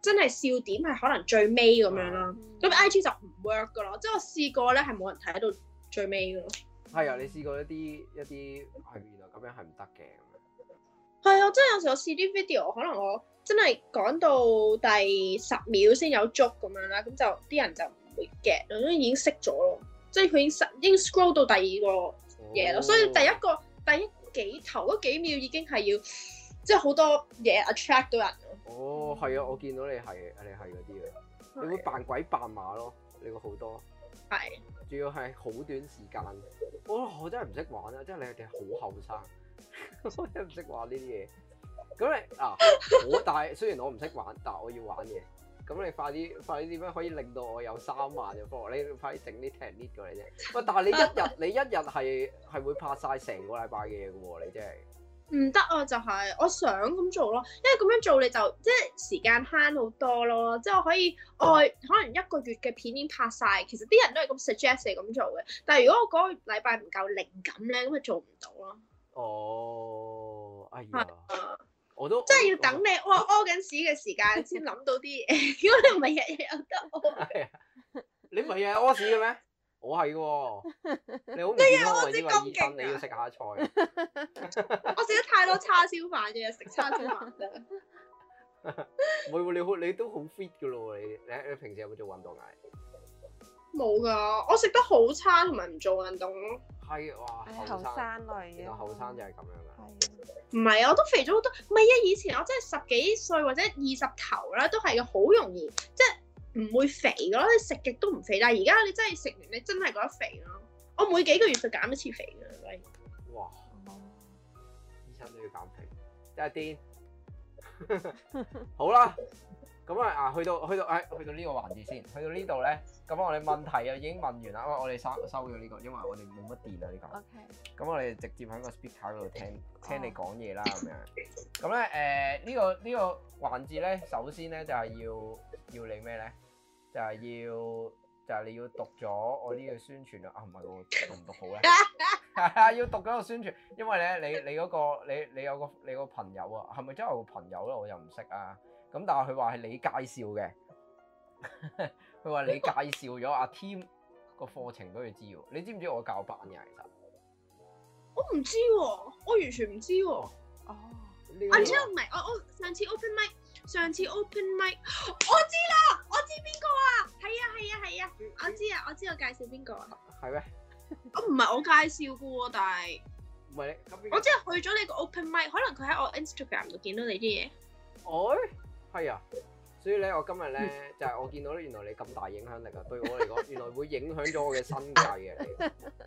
真係笑點係可能最尾咁樣啦。咁嗯 I G 就唔 work 噶咯，即係我試過咧係冇人睇到最尾噶咯。 係啊，你試過一啲一啲係原來咁樣係唔得嘅。 係啊，即係有時我試啲 video，可能我真係講到第十秒先有捉咁樣啦，咁就啲人就唔會 get，都已經識咗咯，即係佢已經實已經 scroll 到第二個嘢咯， 哦所以第一個第一幾頭嗰幾秒已經係要即係好多嘢 attract 到人咯。 哦，係啊，我見到你係你係嗰啲嘅，你會扮鬼扮馬咯，你會好多。 係。 仲要係好短時間，我我真係唔識玩啊！即係你哋好後生，我真係唔識玩呢啲嘢。咁你啊，我但係雖然我唔識玩，但係我要玩嘢。咁你快啲快啲點樣可以令到我有三萬嘅 follow？你快啲整啲 technique 過嚟啫。喂，但係你一日你一日係係會拍晒成個禮拜嘅嘢嘅喎，你真係。 唔得啊！就係、我想咁做咯，因為咁樣做你就即係時間慳好多咯，即係我可以我可能一個月嘅片已經拍晒，其實啲人都係咁 suggest 你咁做嘅，但係如果我嗰個禮拜唔夠靈感咧，咁就做唔到咯。 哦，哎呀， 啊我都即係要等你屙屙緊屎嘅時間先諗到啲嘢，如果你唔係日日有得屙。 係啊，你唔係日日屙屎嘅咩？我係嘅喎，你好唔健康喎，因為醫生你要食下菜。 我食得太多叉燒飯嘅，食叉燒飯啫。 唔係喎，你好你都好 fit 嘅咯喎，你你你平時有冇做運動啊？ 冇㗎，我食得好差同埋唔做運動咯。 係哇， 係後後生， 生類嘅。 原來後生就係咁樣噶。 係啊。 唔係啊，我都肥咗好多。唔係啊，以前我真係十幾歲或者二十頭啦，都係嘅，好容易即係唔會肥嘅咯。你食極都唔肥，但係而家你真係食完，你真係覺得肥咯。我每幾個月就減一次肥㗎啦。 哇！ 哦醫生都要減肥，真係癲。好啦，咁啊啊，去到去到誒、哎，去到呢個環節先，去到呢度咧，咁我哋問題啊已經問完啦。我哋收收咗呢個，因為我哋冇乜電啊呢個。 OK。 咁我哋直接喺個 speaker 嗰度聽聽你講嘢啦，咁樣。咁咧誒呢個呢、呢個環節咧，首先咧就係、是、要要你咩咧？就係、是、要就係、是、你要讀咗我呢個宣傳啊！唔係喎，讀唔讀好咧？係啊，要讀嗰個宣傳，因為咧你你嗰、嗰個你你有個你個朋友啊，係咪真係有個朋友咧？我又唔識啊。咁但係佢話係你介紹嘅，佢話你介紹咗阿 Tim 個課程俾佢知喎。你知唔知我教班嘅其實？ 我唔知喎，我完全唔知喎。 哦。 我知唔係，我我上次 open mic，上次 open mic，我知啦，我知邊個啊？係啊係啊係啊，我知啊，我知我介紹邊個啊？ 係咩？ 我唔係我介紹嘅喎，但係唔係你咁邊個？ 我即係去咗你個 open mic，可能佢喺我 Instagram 度見到你啲嘢。 哦，係啊，所以咧，我今日咧就係、是、我見到咧，原來你咁大影響力啊！對我嚟講，原來會影響咗我嘅生計嘅你。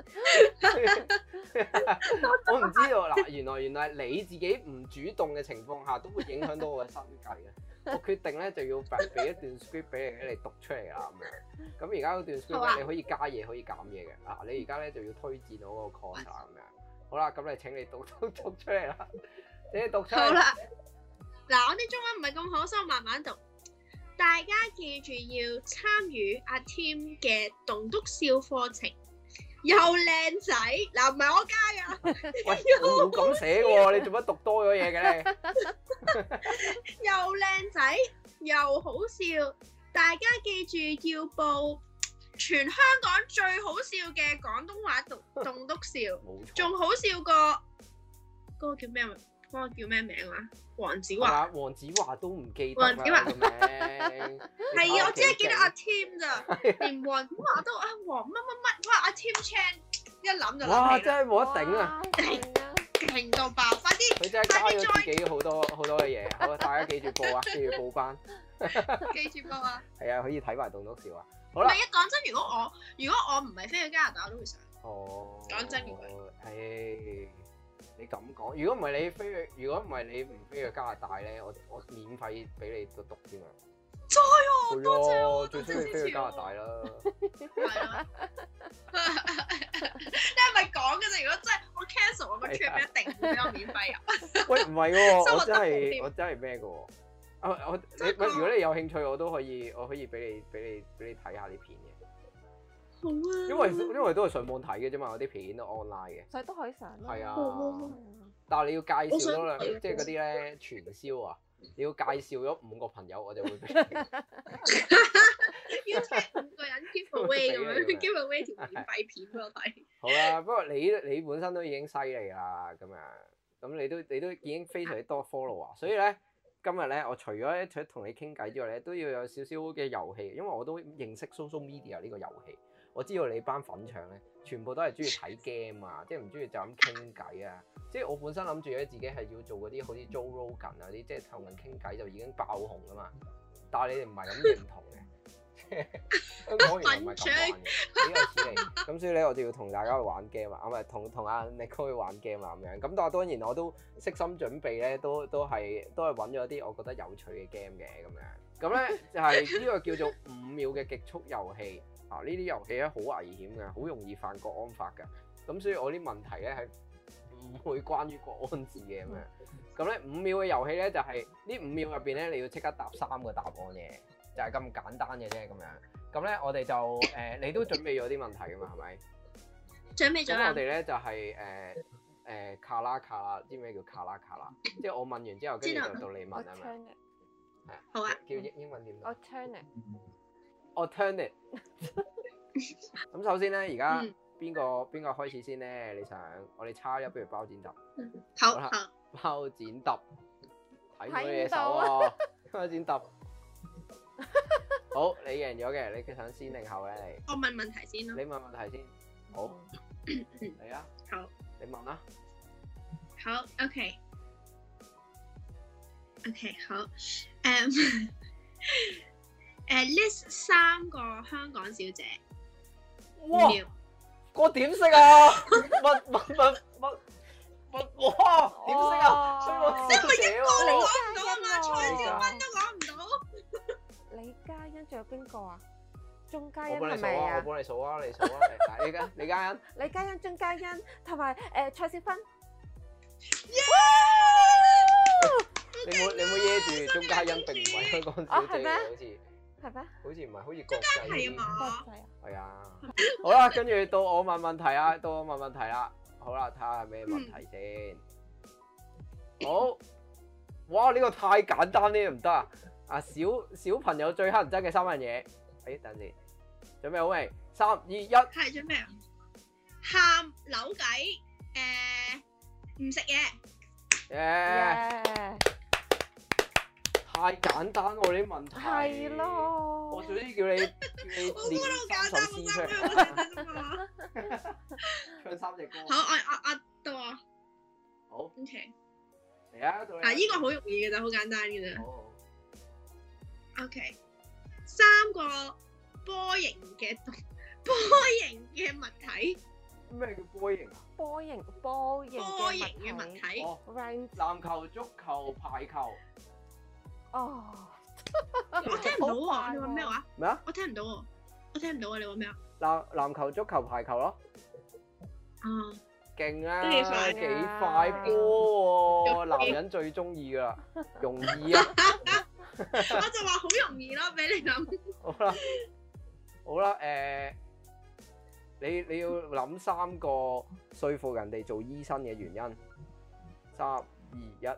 我唔知道嗱，原來原來你自己唔主動嘅情況下，都會影響到我嘅生計嘅。我決定咧就要俾一段 script 俾你，俾你讀出嚟啦咁樣。咁而家嗰段 script 啊咧，你可以加嘢，可以減嘢嘅。嗱，你而家咧就要推薦我嗰個 course 啦咁樣。好啦，咁你請你讀讀讀出嚟啦，請你讀出嚟。 好啦，嗱，我啲中文唔係咁好，所以我慢慢讀。大家記住要參與阿 Tim 嘅棟篤笑課程，又靚仔，嗱唔係我加㗎， 喂，我冇咁寫喎，你做乜讀多咗嘢嘅咧？ 又靚仔又好笑，大家記住要報全香港最好笑嘅廣東話棟棟篤笑， 冇錯。 仲好笑過嗰個叫咩？嗰個叫咩名啊？黃子華。 係嘛？黃子華都唔記得啦黃子華個名。 係啊，我只係記得阿 Tim 咋，連黃子華都啊黃乜乜乜，哇阿 Tim Chan 一諗就哇！ 諗起啦， 真係冇得頂啊！ 哇勁啊！ 勁到爆！快啲佢真係加咗自己好多好多嘅嘢。好啊，大家記住報啊，記住報班。 記住報啊！ 係啊，可以睇埋棟篤笑啊。好唔係啦。 啊，講真，如果我如果我唔係飛去加拿大，我都會上。 哦。 講真嘅誒，你咁講，如果唔係你飛去，如果唔係你唔飛去加拿大咧，我我免費俾你讀讀添啊！ 再喎，多謝係啊， 喎， 最衰你飛去加拿大啦。 係啊，你係咪講嘅啫？如果真係我 cancel 我個 trip，一定會俾我免費入。 喂，唔係喎，我真生活得好係啲我真係咩嘅喎？啊，我你真係㗎喂，如果你有興趣，我都可以，我可以俾你俾你俾你睇下啲片嘅。 好啊， 因為因為都係上網睇嘅啫嘛，我啲片都 online 嘅。 所以都可以上咯。 係啊好啊， 但係你要介紹多兩， 我想即係嗰啲咧傳銷啊， 你要介紹咗五個朋友，我就會俾你。 要請五個人 give away 咁樣俾你 ，give away 條免費片俾我睇。 好啦，不過你你本身都已經犀利啦，咁樣咁你都你都已經非常之多 follow 啊，所以咧今日咧我除咗一齊同你傾偈之外咧，都要有少少嘅遊戲，因為我都認識 social media 呢個遊戲，我知道你班粉腸咧全部都係中意睇 game 啊，即係唔中意就咁傾偈啊，即係我本身諗住咧自己係要做嗰啲好似 Joe Rogan 啊啲，即係同人傾偈就已經爆紅噶嘛，但係你哋唔係咁認同嘅。香港原來唔係咁玩嘅，幾有似你。咁所以咧，我就要同大家去玩 game 啊，唔係同同阿 Nicole 去玩 game 啊咁樣。咁但係當然我都悉心準備咧，都都係都係揾咗啲我覺得有趣嘅 game 嘅咁樣。咁咧就係、是、呢個叫做五秒嘅極速遊戲啊！呢啲遊戲咧好危險嘅，好容易犯國安法㗎。咁所以我啲問題咧係唔會關於國安字嘅咁樣。咁咧五秒嘅遊戲咧就係、是、呢五秒入邊咧，你要即刻答三個答案嘅。就係咁簡單嘅啫，咁樣。咁咧，我哋就誒、呃，你都準備咗啲問題㗎嘛，係咪？ 準備咗啦。 咁我哋咧就係誒誒卡啦卡啦，知咩叫卡啦卡啦？即係我問完之後，跟住就到你問係咪？係啊。 好啊。 叫英英文點講 ？Alternate。 Alternate。咁首先咧，而家嗯邊個邊個開始先咧？你想我哋叉一，不如包剪揼。 好， 好好。 包剪揼。睇唔到你隻睇唔到手喎啊！ 包剪揼。好，你贏咗嘅，你想先定後咧？你我問問題先咯。 你問問題先。好，嚟啊！ 好， 你問啦。 好，OK。OK，好。誒誒，list 三個香港小姐。 哇！ 秒我點識啊？乜乜乜乜乜？哇！點識啊？所以我小姐我喎。 講唔到啊嘛，蔡少芬都講唔到。 李嘉欣仲有邊個啊？鐘嘉我欣幫你數啊！我係咪啊？ 幫你數啊！你數啊！嚟李嘉李嘉欣。 李嘉欣、鐘嘉欣同埋誒蔡少芬。 你冇你冇揶住鐘嘉欣並唔係香港小姐嘅，好似係咩？ 好似唔係，好似國際係啊嘛。 國際啊！ 係啊。好啦，跟住到我問問題啊，到我問問題啦。好啦，睇下係咩問題先。好。哇！呢個太簡單，呢個唔得啊！啊，小小朋友最乞人憎嘅三樣嘢。誒，等陣，準備好未？三二一。 係準備啊！喊扭計，誒唔食嘢。 耶！太簡單喎呢啲問題。 係咯。 我早知叫你叫你我練覺得好簡三首詩出嚟， 單，好簡單啫嘛。 唱三隻歌。 好，我我我到我。 好， OK。 嚟啊！到你啊，依個好容易嘅咋，好簡單嘅咋。 好。 OK，三個波形嘅動波形嘅物體。 咩叫波形啊？ 波形波形波形嘅物嘅物體。 體。 哦， Round 籃球、足球、排球。 哦。 我聽唔到好喎， 快你話咩話？ 咩啊？ 我聽唔到喎，我聽唔到啊！你話咩啊？ 籃籃球、足球、排球咯。 啊， 勁啦， 都幾快幾快波喎！男人最中意噶啦，容易啊！ 我就話好容易咯，俾你諗。 好啦，好啦，誒，你你要諗三個說服人哋做醫生嘅原因。三二一，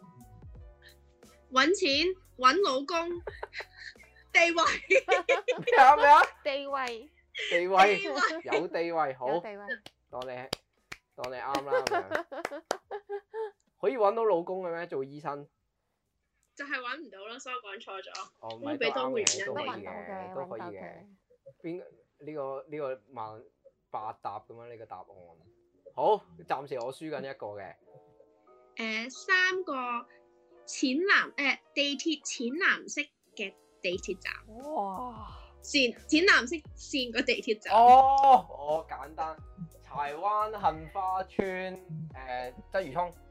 揾錢、揾老公、地位。 咩啊咩啊？ 地位。 地位地位有地位，好， 有地位。 當你當你啱啦，咁樣可以揾到老公嘅咩？做醫生？ 就係揾唔到咯，所以我講錯咗。 哦，唔都係都俾多個原啱嘅，都可以因你揾到嘅， 嘅， 都可以揾到嘅嘅。 邊呢個呢個萬八答咁樣呢個答案？好，暫時我輸緊一個嘅。 誒，三個淺藍誒地鐵淺藍色嘅地鐵站哇！ 線，淺藍色線個地鐵站。 哦，我簡單，柴灣杏花村誒鰂魚涌，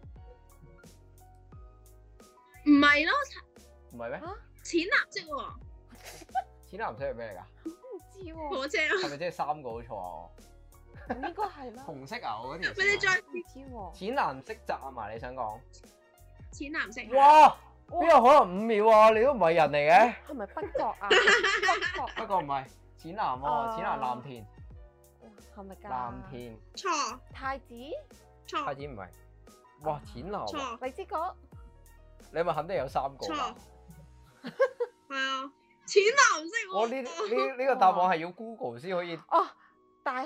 唔係咯， 唔係咩？ 淺藍色喎， 淺藍色係咩嚟㗎？ 唔知喎。 火車咯。 係咪即係三個都錯啊？ 應該係啦。 紅色啊，我嗰條線。 咪你再唔知喎。 淺藍色站啊，你想講？ 淺藍色。 哇！邊有可能五秒啊？你都唔係人嚟嘅。 係咪北角啊？北角不過唔係，淺藍喎， 哦淺藍藍田， 係咪㗎？ 藍田錯太子。 錯太子唔係。哇！淺藍啊， 錯荔枝角。 你係咪肯定有三個㗎？ 錯係啊，淺藍色喎。 我呢呢呢個答案係要 Google 先可以。 哦，大學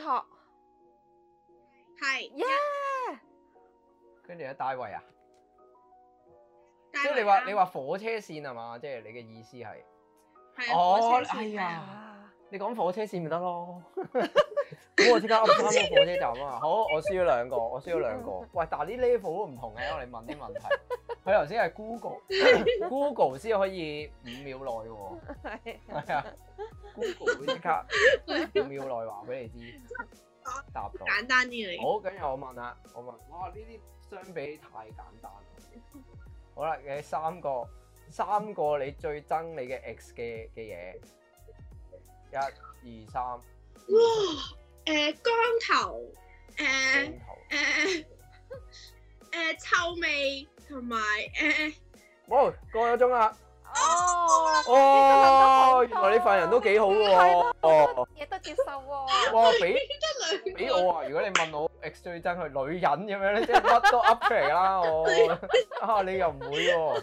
係耶！ 跟住咧，大衛啊， 即即係你話你話火車線係嘛？即係你嘅意思係。 係啊， 哦火車線哎呀啊， 你講火車線咪得咯，咁我即刻噏三個火車站啊！好，我輸咗兩個，我輸咗兩個。喂，但係啲 level 都唔同嘅，我哋問啲問題。佢頭先係 Google，Google 先可以五秒內嘅喎。 係係啊，Google 會即刻五秒內話俾你知答到。 簡單啲嚟。 好，跟住我問啦，我問，哇呢啲相比太簡單啦。好啦，你三個三個你最憎你嘅 X 嘅嘅嘢，一、二、三。 哇！誒光頭，誒光頭。 誒誒臭味同埋誒。 哇，過咗鐘啦！ 哦， 哦，原來你份人都幾好嘅喎。哦， 嘢都接受喎。 哇，俾俾我啊！如果你問我 X 最憎佢女人咁樣咧，即係乜都噏出嚟啦。我啊，你又唔會喎。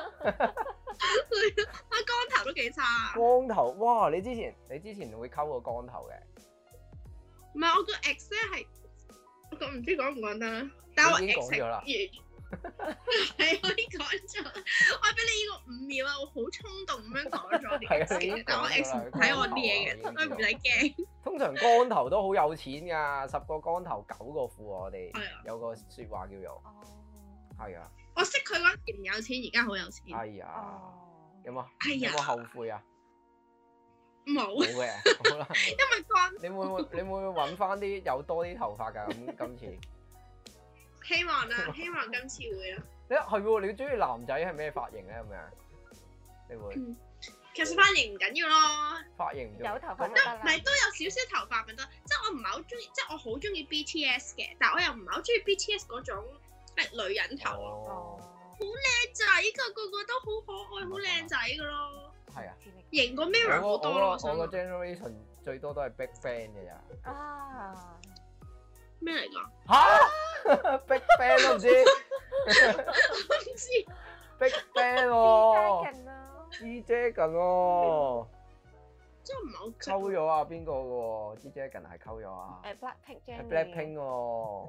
啊光頭都幾差啊！ 光頭，哇！你之前你之前會溝個光頭嘅， 唔係我個 ex 咧係，我講唔知講唔講得啦。但係我你已經 ex 講咗啦係係可以講咗，我俾你呢個五秒啊！我好衝動咁樣講咗啲係啊 ex 你已經嘅，但我講咗 ex 啦唔睇我啲嘢嘅， 光頭啊所以唔使驚。 通常光頭都好有錢㗎，十個光頭九個富啊！我哋係啊有個説話叫做哦， 係啊， 我識佢嗰陣時唔有錢，而家好有錢。 哎呀， 哦， 有冇哎呀有冇後悔啊？ 冇， 冇嘅，好啦。 因為光你會唔會你會唔會揾翻啲有多啲頭髮㗎？咁今次， 希望啦，希望今次會啦。 你係喎，你中意男仔係咩髮型咧？咁樣，你會嗯其實髮型唔緊要咯， 髮型唔中意有頭髮咁都得啦唔。係都有少少頭髮咪得。即係我唔係好中意，即係我好中意 B T S 嘅，但係我又唔係好中意 B T S 嗰種誒女人頭咯。 哦， 靚仔㗎，個個都好可愛，好靚仔㗎咯， 係啊， 型過 Mirror 好我個多咯。我我個我個想講 generation 最多都係 Big Bang 嘅咋啊， 咩嚟㗎？ 嚇，Big Bang 都唔知我唔知。 Big Bang 喎近啊， ，G Dragon 喎， 真係唔係好識溝咗啊邊個嘅喎？G Dragon 係溝咗啊， 誒 Blackpink 係 Jennie Blackpink 喎，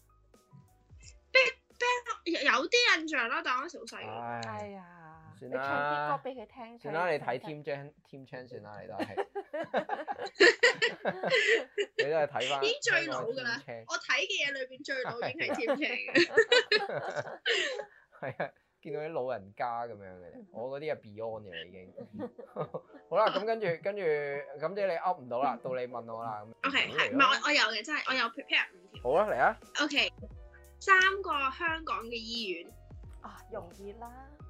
有有啲印象啦，但我嗰時好細個。 哎唉， 呀， 算你唱啲歌啦。 俾佢聽。 算啦，你睇所以 Team Chan Team Chan 算啦，你都係，你都係睇翻。 已經最老㗎啦 Team Chan 我睇嘅嘢裏邊最老已經係添青嘅。 係啊，見到啲老人家咁樣嘅啫，我嗰啲係 Beyond 嘅啦已經。好啦，咁跟住跟住咁即係你噏唔到啦，到你問我啦。咁 OK，係，唔嚟啦係我我有嘅，真係我有 prepare 五條。 好啊，嚟啊！ OK，三個香港嘅醫院。 啊，容易啦，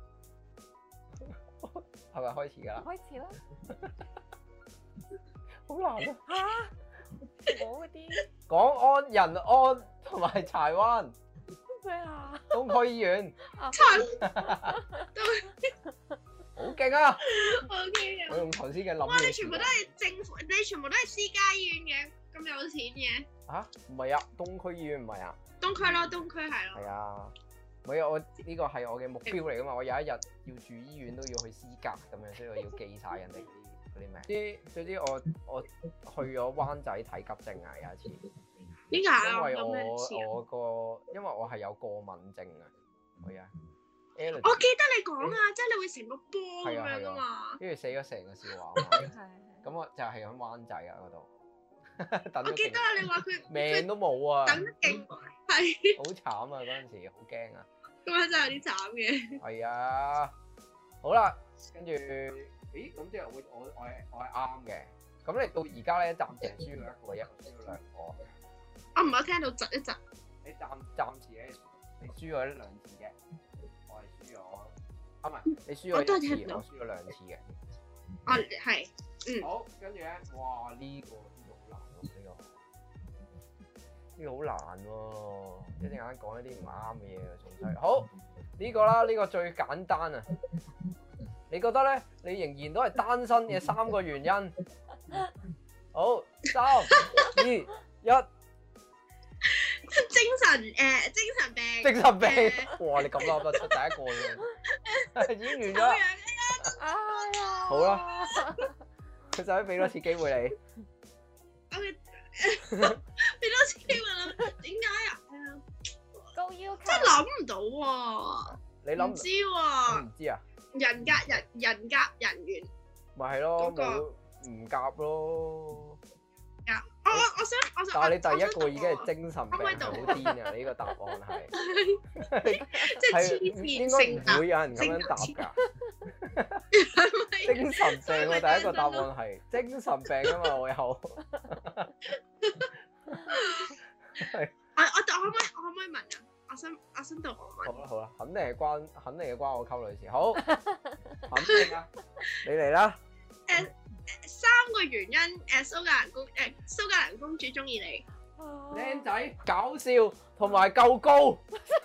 係咪開始㗎啦？ 開始啦。 好難啊！ 嚇，我嗰啲港安、仁安同埋柴灣咩啊？ 東區醫院， 啊， 好勁啊！ OK 啊！ 我用頭先嘅諗哇！ 嘅你全部都係政府，你全部都係私家醫院嘅，咁有錢嘅。 嚇，唔係啊，東區醫院唔係啊。 東區咯，東區係咯。 係啊，唔係啊，我呢個係我嘅目標嚟噶嘛，我有一日要住醫院都要去私家咁樣，所以我要記晒人哋啲嗰啲咩。啲總之我我去咗灣仔睇急症啊，有一次， 點解啊？ 因為有咩事啊？ 我我個因為我係有過敏症啊，係啊，allergy， 我記得你講啊，即係你會成個波咁樣噶嘛。 跟住死咗成個笑話啊嘛， 係咁我就係喺灣仔啊嗰度，等咗我記得啊，你勁話佢命佢都冇啊， 等得勁耐，係好慘啊嗰陣時，好驚啊！ 咁樣真係有啲慘嘅。 係啊，好啦，跟住，咦，咁即係我我我係我係啱嘅。咁你到而家咧，暫時係輸咗一個，一個輸咗兩個。 我唔係聽到窒一窒。 你暫暫時咧，你輸咗兩次嘅，我係輸咗，啊唔係，你輸我都咗一次， 係聽唔到我輸咗兩次嘅。 啊，係，嗯， 好，跟住咧，哇呢個呢個好難喎，呢個呢個好難喎，一陣間講一啲唔啱嘅嘢啊，仲衰。好呢個啦，呢個最簡單啊。你覺得咧？你仍然都係單身嘅三個原因。好，三、二、一。 精神誒精神病， 精神病， 誒哇！你咁諗得出第一個嘅，已經完咗咁啦。 樣哎呀， 好啦，佢就可以俾多次機會你。 我嘅俾多次機會啦，點解啊？誒高要求， 真係諗唔到喎， 你諗唔知喎， 唔知啊？ 人格人人格人緣咪係咯， 嗰個冇唔夾咯。 啊！我我我想我想， 但係你第一個我已經係精神病， 可唔可以係好讀癲啊！呢個答案係即係係黐應線性格該唔會有人咁樣答性格㗎。 係咪？ 精神病我第一個答案係精神病啊嘛，我有。係我我我可唔可以我可唔可以問啊？我想我想到我問。 好啦好啦，肯定係關肯定係關我溝女事。好，肯定啊，你嚟啦。 誒三個原因誒蘇格蘭公誒蘇格蘭公主中意你。 靚仔、搞笑同埋夠高。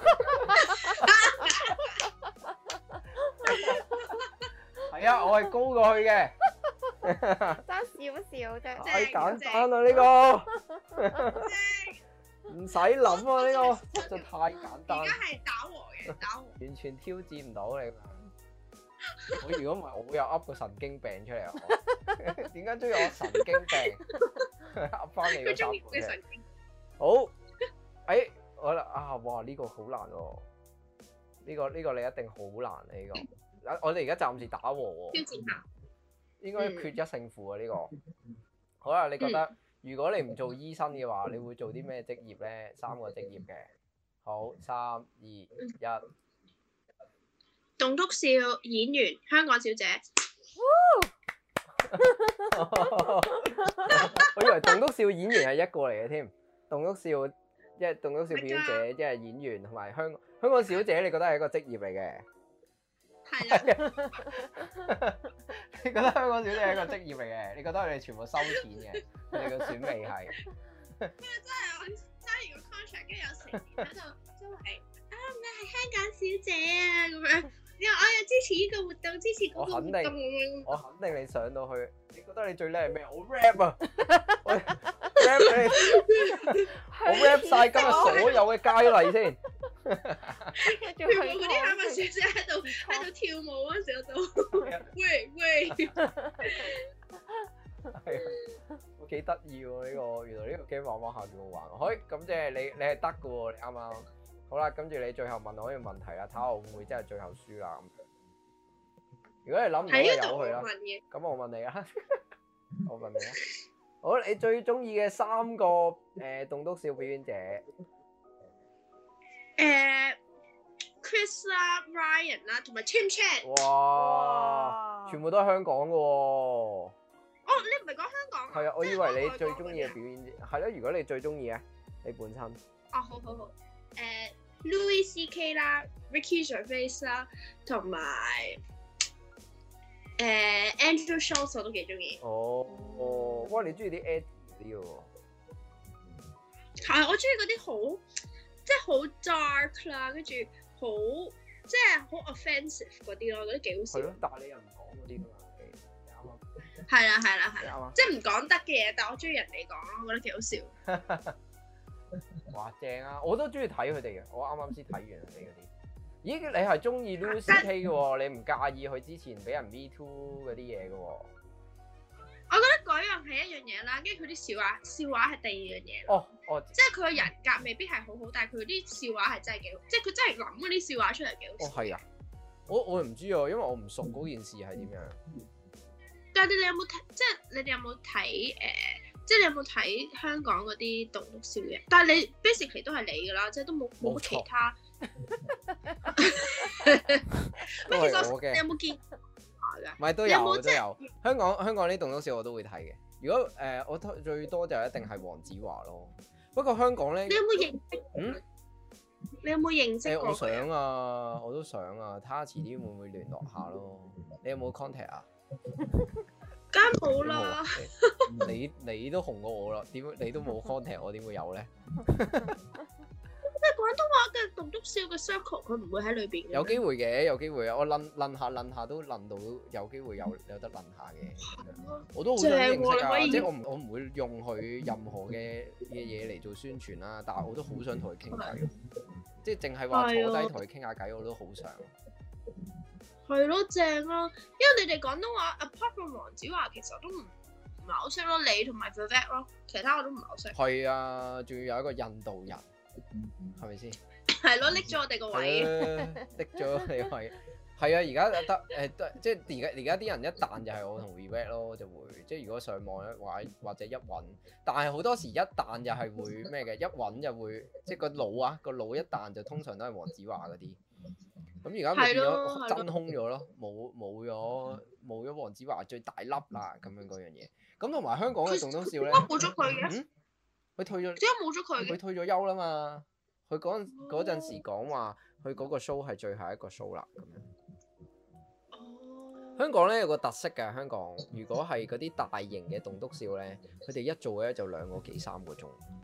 係啊，我係高過去嘅。 爭少少啫。 太簡單啦呢個，唔使諗啊呢個，就太簡單而，家係打和嘅，打和。 完全挑戰唔到你。我如果唔係，我又噏個神經病出嚟啊！我點解中意我神經病？噏翻你個答佢中意案嘅。 嘅神經。 好，誒，我啦啊，哇！呢個好難喎，呢個呢個你一定好難啊呢個。啊我哋而家暫時打和喎。 挑戰下。 應該決一勝負啊！呢、個好啦，你覺得如果你唔做醫生嘅話，你會做啲咩職業咧？三個職業嘅，好，三二一， 棟篤笑演員，香港小姐。 我以為棟篤笑演員係一個嚟嘅添，棟篤笑一係棟篤笑表演者，一係演員，同埋香香港小姐，你覺得係一個職業嚟嘅？ 係啦。 你覺得香港小姐係一個職業嚟嘅？你覺得佢哋全部收錢嘅？佢哋個選美係？ 真係我揸完個 contract，跟住有成年喺度周圍啊，你係香港小姐啊咁樣，然後我又支持呢個活動，支持嗰個活動咁樣。 我肯定你上到去，你覺得你最叻係咩？我 rap 啊，我 rap 你，我 rap 晒今日所有嘅佳麗先。 全部嗰啲香港小姐喺度喺度跳舞嗰陣時，我就喂喂。 係啊，我幾得意喎呢個，原來呢個 game 玩玩下幾好玩。好，咁即係你你係得嘅喎，你啱啱。好啦，跟住你最後問我呢個問題啦，睇下我會唔會真係最後輸啦咁。如果你諗唔到就喺呢度由佢啦。 問嘅。 咁我問你啊，我問你啊。好，你最中意嘅三個誒棟篤笑表演者？ 誒 Chris 啦、Ryan 啦，同埋 Tim Chan。 哇！全部都係香港嘅喎。 哦，你唔係講香港？ 係啊，我以為你最中意嘅嘅。 表演者係咯。如果你最中意嘅，你本身。 哦，好好好。誒 Louis C K 啦、Ricky Gervais 啦，同埋誒 Andrew Schulz 我都幾中意。 哦，哇！你中意啲 Eddie 啲喎？ 係，我中意嗰啲好即係好 dark 啦，跟住好即係好 offensive 嗰啲咯，覺得幾好笑。 係咯，但係你又唔講嗰啲㗎嘛？你啱啱。 係啦係啦係啦， 你啱啱。 即係唔講得嘅嘢，但我中意人哋講咯，我覺得幾好笑。 哇，正啊！我都中意睇佢哋嘅，我啱啱先睇完佢哋嗰啲。咦，你係中意 Louis C K 嘅喎？你唔介意佢之前俾人 Me Too 嗰啲嘢嘅喎？ 我覺得嗰樣係一樣嘢啦，跟住佢啲笑話笑話係第二樣嘢咯。 哦哦即係佢嘅人格未必係好好，但係佢啲笑話係真係幾好，即係佢真係諗嗰啲笑話出嚟幾好哦， 笑。 係啊！我我唔知啊，因為我唔熟嗰件事係點樣。 但係你哋有冇睇？即係你哋有冇睇誒？即係你有冇睇香港嗰啲棟篤笑嘅？但係你 basically 都係你㗎啦，即係都冇冇冇錯其他。 都喂，其實係我嘅你有冇見下㗎？ 唔係都你有有冇即係都有。香港香港啲棟篤笑我都會睇嘅。如果誒、呃、我睇最多就一定係黃子華咯。不過香港咧你，有冇認識？ 嗯， 你有冇認識誒、我過佢？ 想啊，我都想啊，睇下遲啲會唔會聯絡下咯。你有冇 contact 啊？ 梗係冇點冇啦啊。你你都紅過我啦，點你都冇 contact，我點會有咧？ 即係廣東話嘅棟篤篤笑嘅 circle 佢唔會喺裏邊嘅。 有機會嘅，有機會啊！我諗諗下諗下都諗到有機會有有得諗下嘅。我都好想認識啊！ 正喎可以即係我唔我唔會用佢任何嘅嘅嘢嚟做宣傳啦，但係我都好想同佢傾偈。即係淨係話坐低同佢傾下偈，我都好想。 係咯，正咯，因為你哋廣東話 apart from 黃子華，其實我都唔唔係好識咯，你同埋 Vivek 咯，其他我都唔係好識。 係啊，仲要有一個印度人，係咪先？ 係咯，拎咗我哋個位。 拎咗你個位。係啊，而家得誒得，即係而家而家啲人一彈就係我同 Vivek 咯，就會即係如果上網一或或者一揾，但係好多時一彈就係會咩嘅，一揾就會即係個腦啊個腦一彈就通常都係黃子華嗰啲。咁而家咪變咗真空咗咯，冇冇咗冇咗黃子華最大粒啦咁樣嗰樣嘢。咁同埋香港嘅棟篤笑咧， 點解冇咗佢嘅？ 嗯，佢退咗， 點解冇咗佢嘅？ 佢退咗休啦嘛。佢嗰陣嗰陣時講話，佢嗰個 show 係最後一個 show 啦咁樣。香港咧有個特色嘅，香港如果係嗰啲大型嘅棟篤笑咧，佢哋一做咧就兩個幾三個鐘。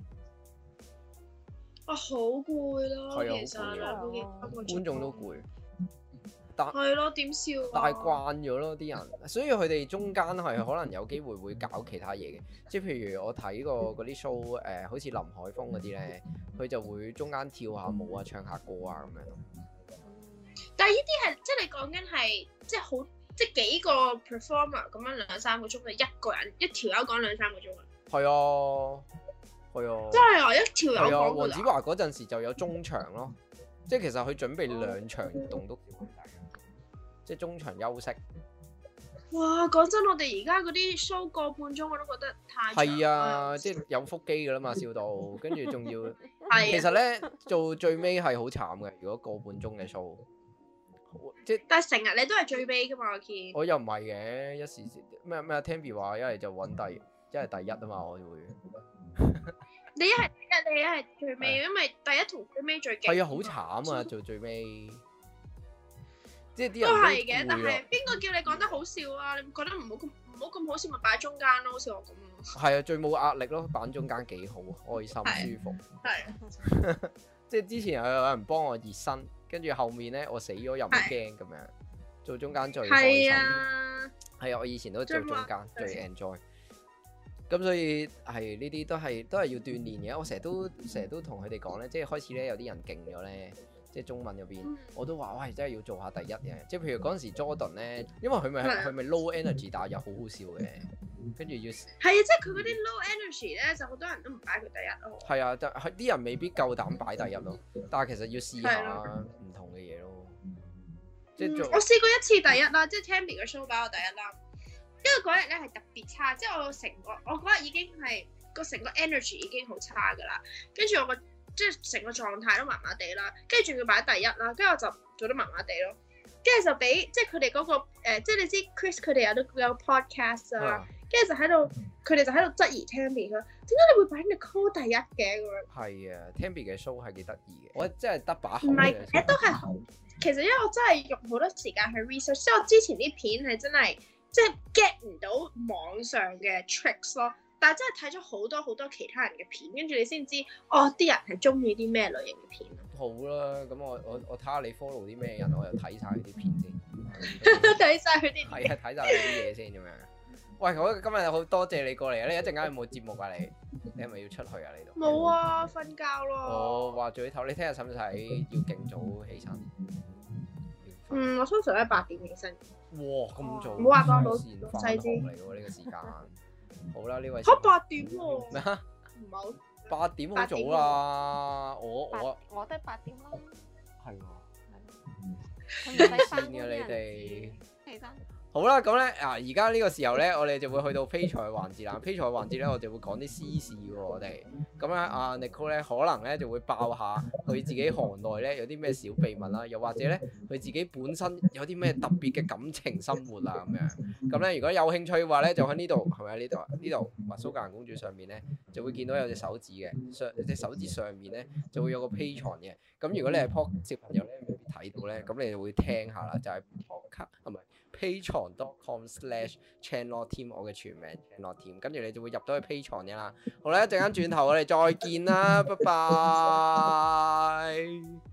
啊，好攰咯， 係啊其實好攰兩個幾三個鐘觀眾都攰，但係咯，點笑啊？ 但係慣咗咯啲人，所以佢哋中間係可能有機會會搞其他嘢嘅，即係譬如我睇過嗰啲 show，誒、呃、好似林海峰嗰啲咧，佢就會中間跳下舞啊、唱下歌啊咁樣咯。 但係呢啲係即係你講緊係即係好即係幾個 performer 咁樣兩三個鐘，係一個人一條友講兩三個鐘啊？ 係啊，係啊， 真係啊！一條友係啊， 講㗎啦。 黃子華嗰陣時就有中場咯，即係其實佢準備兩場棟篤笑俾大家，即係中場休息。 哇！講真，我哋而家嗰啲 show 個半鐘我都覺得太長。 係啊，即係有腹肌㗎啦嘛，笑到，跟住仲要， 係其實咧做最尾係好慘嘅，如果個半鐘嘅 show。即係， 但係成日你都係最尾噶嘛？我見我又唔係嘅，一時時咩咩 Tammy 話一係就揾第一係第一啊嘛，我就會。 你一係第一，你一係最尾，因為第一同最尾最勁。 係啊，好慘啊，做最尾。即係啲人都係嘅，但攰咯係邊個叫你講得好笑啊？你覺得唔好咁唔好咁好笑，咪擺中間咯，好似我咁。 係啊，最冇壓力咯，板中間幾好，開心舒服。 係。 即係之前又有人幫我熱身，跟住後面咧我死咗又唔驚咁樣，做中間最開心。 係啊， 係啊，我以前都做中間最 enjoy。咁所以係呢啲都係都係要鍛鍊嘅。我成日都成日都同佢哋講咧，即係開始咧有啲人勁咗咧，即係中文嗰邊， 嗯我都話喂真係要做下第一嘅。即係譬如嗰陣時 Jordan 咧，因為佢咪係佢咪 low energy，但係又好好笑嘅，跟住要係啊，即係佢嗰啲 low energy 咧，就好多人都唔擺佢第一咯。 係啊，就係啲人未必夠膽擺第一咯，但係其實要試下唔同嘅嘢咯。即係做嗯我試過一次第一啦，即係 Tammy 嘅 show 擺我第一啦。因為嗰日咧係特別差，即係我成個我嗰日已經係個成個 energy 已經好差噶啦，跟住我個即係成個狀態都麻麻地啦，跟住仲要擺第一啦，跟住我就做得麻麻地咯，跟住就俾即係佢哋嗰個、呃、即係你知 Chris 佢哋有都有 podcast 啊，跟住就喺度佢哋就喺度質疑 Tammy 佢點解你會擺 Nicole 第一嘅咁樣？ 係啊 Tammy 嘅 show 係幾得意嘅，我真係得把口唔係嘅， 誒都係好，其實因為我真係用好多時間去 research，所以我之前啲片係真係。即係 get 唔到網上嘅 tricks 咯，但係真係睇咗好多好多其他人嘅片，跟住你先知哦啲人係中意啲咩類型嘅片。 好啦，咁我我我睇下你 follow 啲咩人，我又睇晒佢啲片先。 睇晒佢啲。 係啊，睇晒佢啲嘢先咁樣。喂，我今日好多謝你過嚟啊！你一陣間有冇節目啊？你你係咪要出去啊？你度冇啊，瞓覺咯。 哦，話早啲唞，你聽日使唔使要勁早起身？ 嗯，我通常咧八點起身。 哇，咁早！ 唔好話幫老細細知嚟喎呢個時間。好啦，呢位嚇八點喎。 咩啊？ 唔好。 八點好早啦！我我我都係八點咯。 係喎。 佢唔使翻嘅你哋。 起身。 好啦，咁咧啊，而家呢個時候咧，我哋就會去到 Patreon 嘅環節啦。Patreon 嘅環節咧，我哋會講啲私事喎，我哋。咁咧，阿 Nicole 咧，可能咧就會爆下佢自己行內咧有啲咩小秘密啦，又或者咧佢自己本身有啲咩特別嘅感情生活啊咁樣。咁咧，如果有興趣嘅話咧，就喺呢度，係咪喺呢度啊？呢度或蘇格蘭公主上面咧，就會見到有隻手指嘅，上隻手指上面咧就會有個 Patreon 嘅。咁如果你係 Pod 小朋友咧，未必睇到咧，咁你就會聽下啦，就係 Podcast 係咪？patreon dot com slash channel team 我嘅全名 channel team， 跟住你就會入到去 Patreon 嘅啦。好啦，一陣間轉頭我哋再見啦，拜拜。